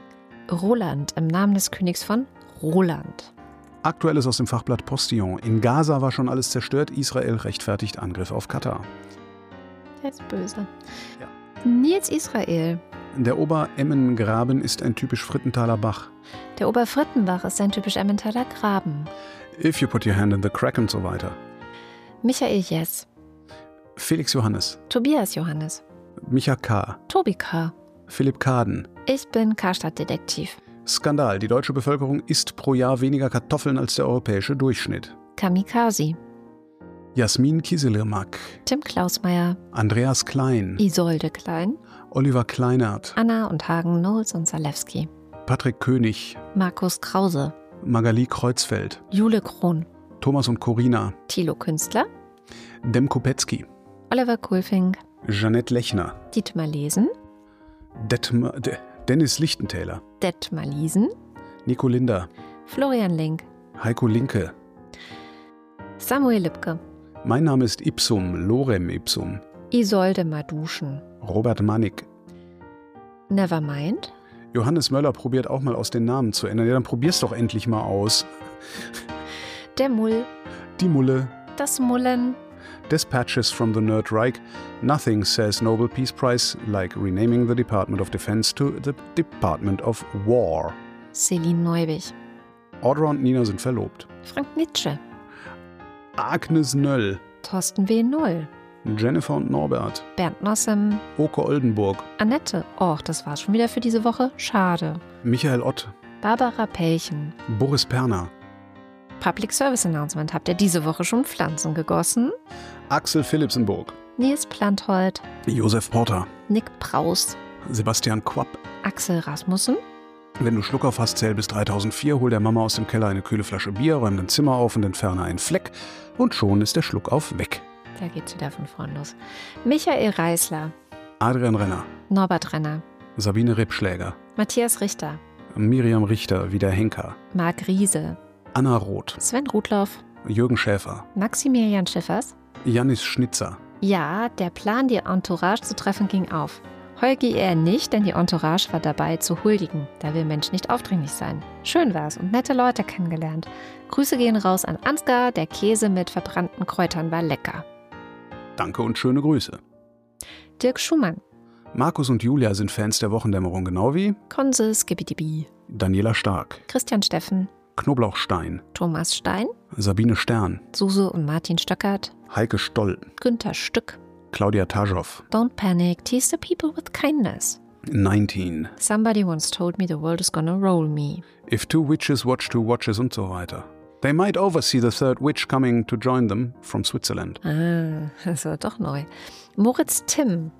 Roland im Namen des Königs von Roland. Aktuelles aus dem Fachblatt Postillon. In Gaza war schon alles zerstört. Israel rechtfertigt Angriff auf Katar. Der ist böse. Ja. Nils Israel. Der Ober-Emmengraben ist ein typisch Frittenthaler Bach. Der Oberfrittenbach ist ein typisch Emmentaler Graben. If you put your hand in the crack und so weiter. Michael Jess. Felix Johannes. Tobias Johannes. Micha K. Tobi K. Philipp Kaden. Ich bin Karstadt-Detektiv. Skandal. Die deutsche Bevölkerung isst pro Jahr weniger Kartoffeln als der europäische Durchschnitt. Kamikaze. Jasmin Kieselirmak. Tim Klausmeier. Andreas Klein. Isolde Klein. Oliver Kleinert. Anna und Hagen, Knowles und Zalewski. Patrick König. Markus Krause. Magali Kreuzfeld. Jule Krohn. Thomas und Corina. Thilo Künstler. Demko Petzky. Oliver Kulfing. Jeanette Lechner. Dietmar Lesen. Detmar, De, Dennis Lichtentäler. Detmar Liesen. Nico Linder. Florian Link. Heiko Linke. Samuel Lübke. Mein Name ist Ipsum, Lorem Ipsum. Isolde Maduschen. Robert Mannig. Nevermind. Johannes Möller probiert auch mal aus den Namen zu ändern. Ja, dann probier's doch endlich mal aus. Der Mull. Die Mulle. Das Mullen. Dispatches from the Nerd Reich. Nothing says Nobel Peace Prize like renaming the Department of Defense to the Department of War. Celine Neubich. Audra und Nina sind verlobt. Frank Nitsche. Agnes Nöll. Thorsten W. Null. Jennifer und Norbert. Bernd Nossem. Oke Oldenburg. Annette. Och, das war's schon wieder für diese Woche. Schade. Michael Ott. Barbara Pelchen. Boris Perner. Public Service Announcement. Habt ihr diese Woche schon Pflanzen gegossen? Axel Philipsenburg. Nils Planthold. Josef Porter. Nick Praus. Sebastian Quapp. Axel Rasmussen. Wenn du Schluck auf hast, zähl bis dreitausendvier, hol der Mama aus dem Keller eine kühle Flasche Bier, räum dein Zimmer auf und entferne einen Fleck und schon ist der Schluck auf weg. Da geht's wieder von vorn los. Michael Reisler. Adrian Renner. Norbert Renner. Sabine Rippschläger. Matthias Richter. Miriam Richter, wie der Henker. Marc Riese. Anna Roth. Sven Rudloff. Jürgen Schäfer. Maximilian Schiffers. Janis Schnitzer. Ja, der Plan, die Entourage zu treffen, ging auf. Holgi eher nicht, denn die Entourage war dabei zu huldigen. Da will Mensch nicht aufdringlich sein. Schön war's und nette Leute kennengelernt. Grüße gehen raus an Ansgar, der Käse mit verbrannten Kräutern war lecker. Danke und schöne Grüße. Dirk Schumann. Markus und Julia sind Fans der Wochendämmerung, genau wie Konse Skibidibi. Daniela Stark. Christian Steffen. Knoblauchstein. Thomas Stein. Sabine Stern. Suse und Martin Stöckert. Heike Stoll. Günther Stück. Claudia Taschow. Don't panic, tease the people with kindness. neunzehn. Somebody once told me the world is gonna roll me. If two witches watch two watches und so weiter. They might oversee the third witch coming to join them from Switzerland. Ah, das war doch neu. Moritz Timm.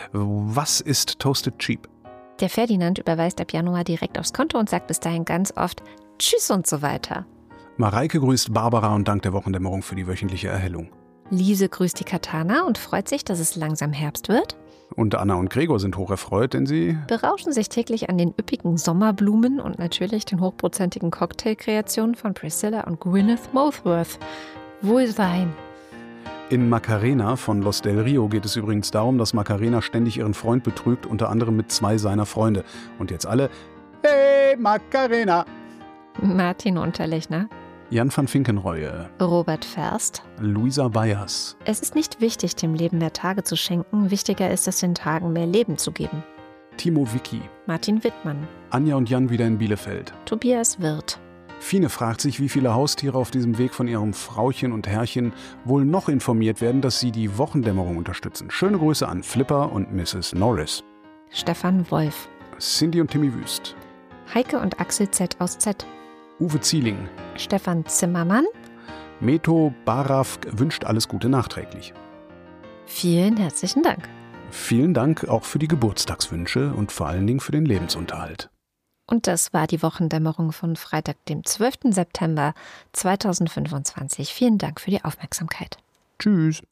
Was ist Toasted Cheap? Der Ferdinand überweist ab Januar direkt aufs Konto und sagt bis dahin ganz oft Tschüss und so weiter. Mareike grüßt Barbara und dankt der Wochendämmerung für die wöchentliche Erhellung. Lise grüßt die Katana und freut sich, dass es langsam Herbst wird. Und Anna und Gregor sind hocherfreut, denn sie berauschen sich täglich an den üppigen Sommerblumen und natürlich den hochprozentigen Cocktailkreationen von Priscilla und Gwyneth Mothworth. Wohlsein. In Macarena von Los Del Rio geht es übrigens darum, dass Macarena ständig ihren Freund betrügt, unter anderem mit zwei seiner Freunde. Und jetzt alle, hey Macarena! Martin Unterlechner. Jan van Finkenreue. Robert Ferst. Luisa Bayers. Es ist nicht wichtig, dem Leben mehr Tage zu schenken. Wichtiger ist es, den Tagen mehr Leben zu geben. Timo Wicki. Martin Wittmann. Anja und Jan wieder in Bielefeld. Tobias Wirth. Fine fragt sich, wie viele Haustiere auf diesem Weg von ihrem Frauchen und Herrchen wohl noch informiert werden, dass sie die Wochendämmerung unterstützen. Schöne Grüße an Flipper und Misses Norris. Stefan Wolf. Cindy und Timmy Wüst. Heike und Axel Z aus Z. Uwe Zieling. Stefan Zimmermann. Meto Baravk wünscht alles Gute nachträglich. Vielen herzlichen Dank. Vielen Dank auch für die Geburtstagswünsche und vor allen Dingen für den Lebensunterhalt. Und das war die Wochendämmerung von Freitag, dem zwölften September zweitausendfünfundzwanzig. Vielen Dank für die Aufmerksamkeit. Tschüss.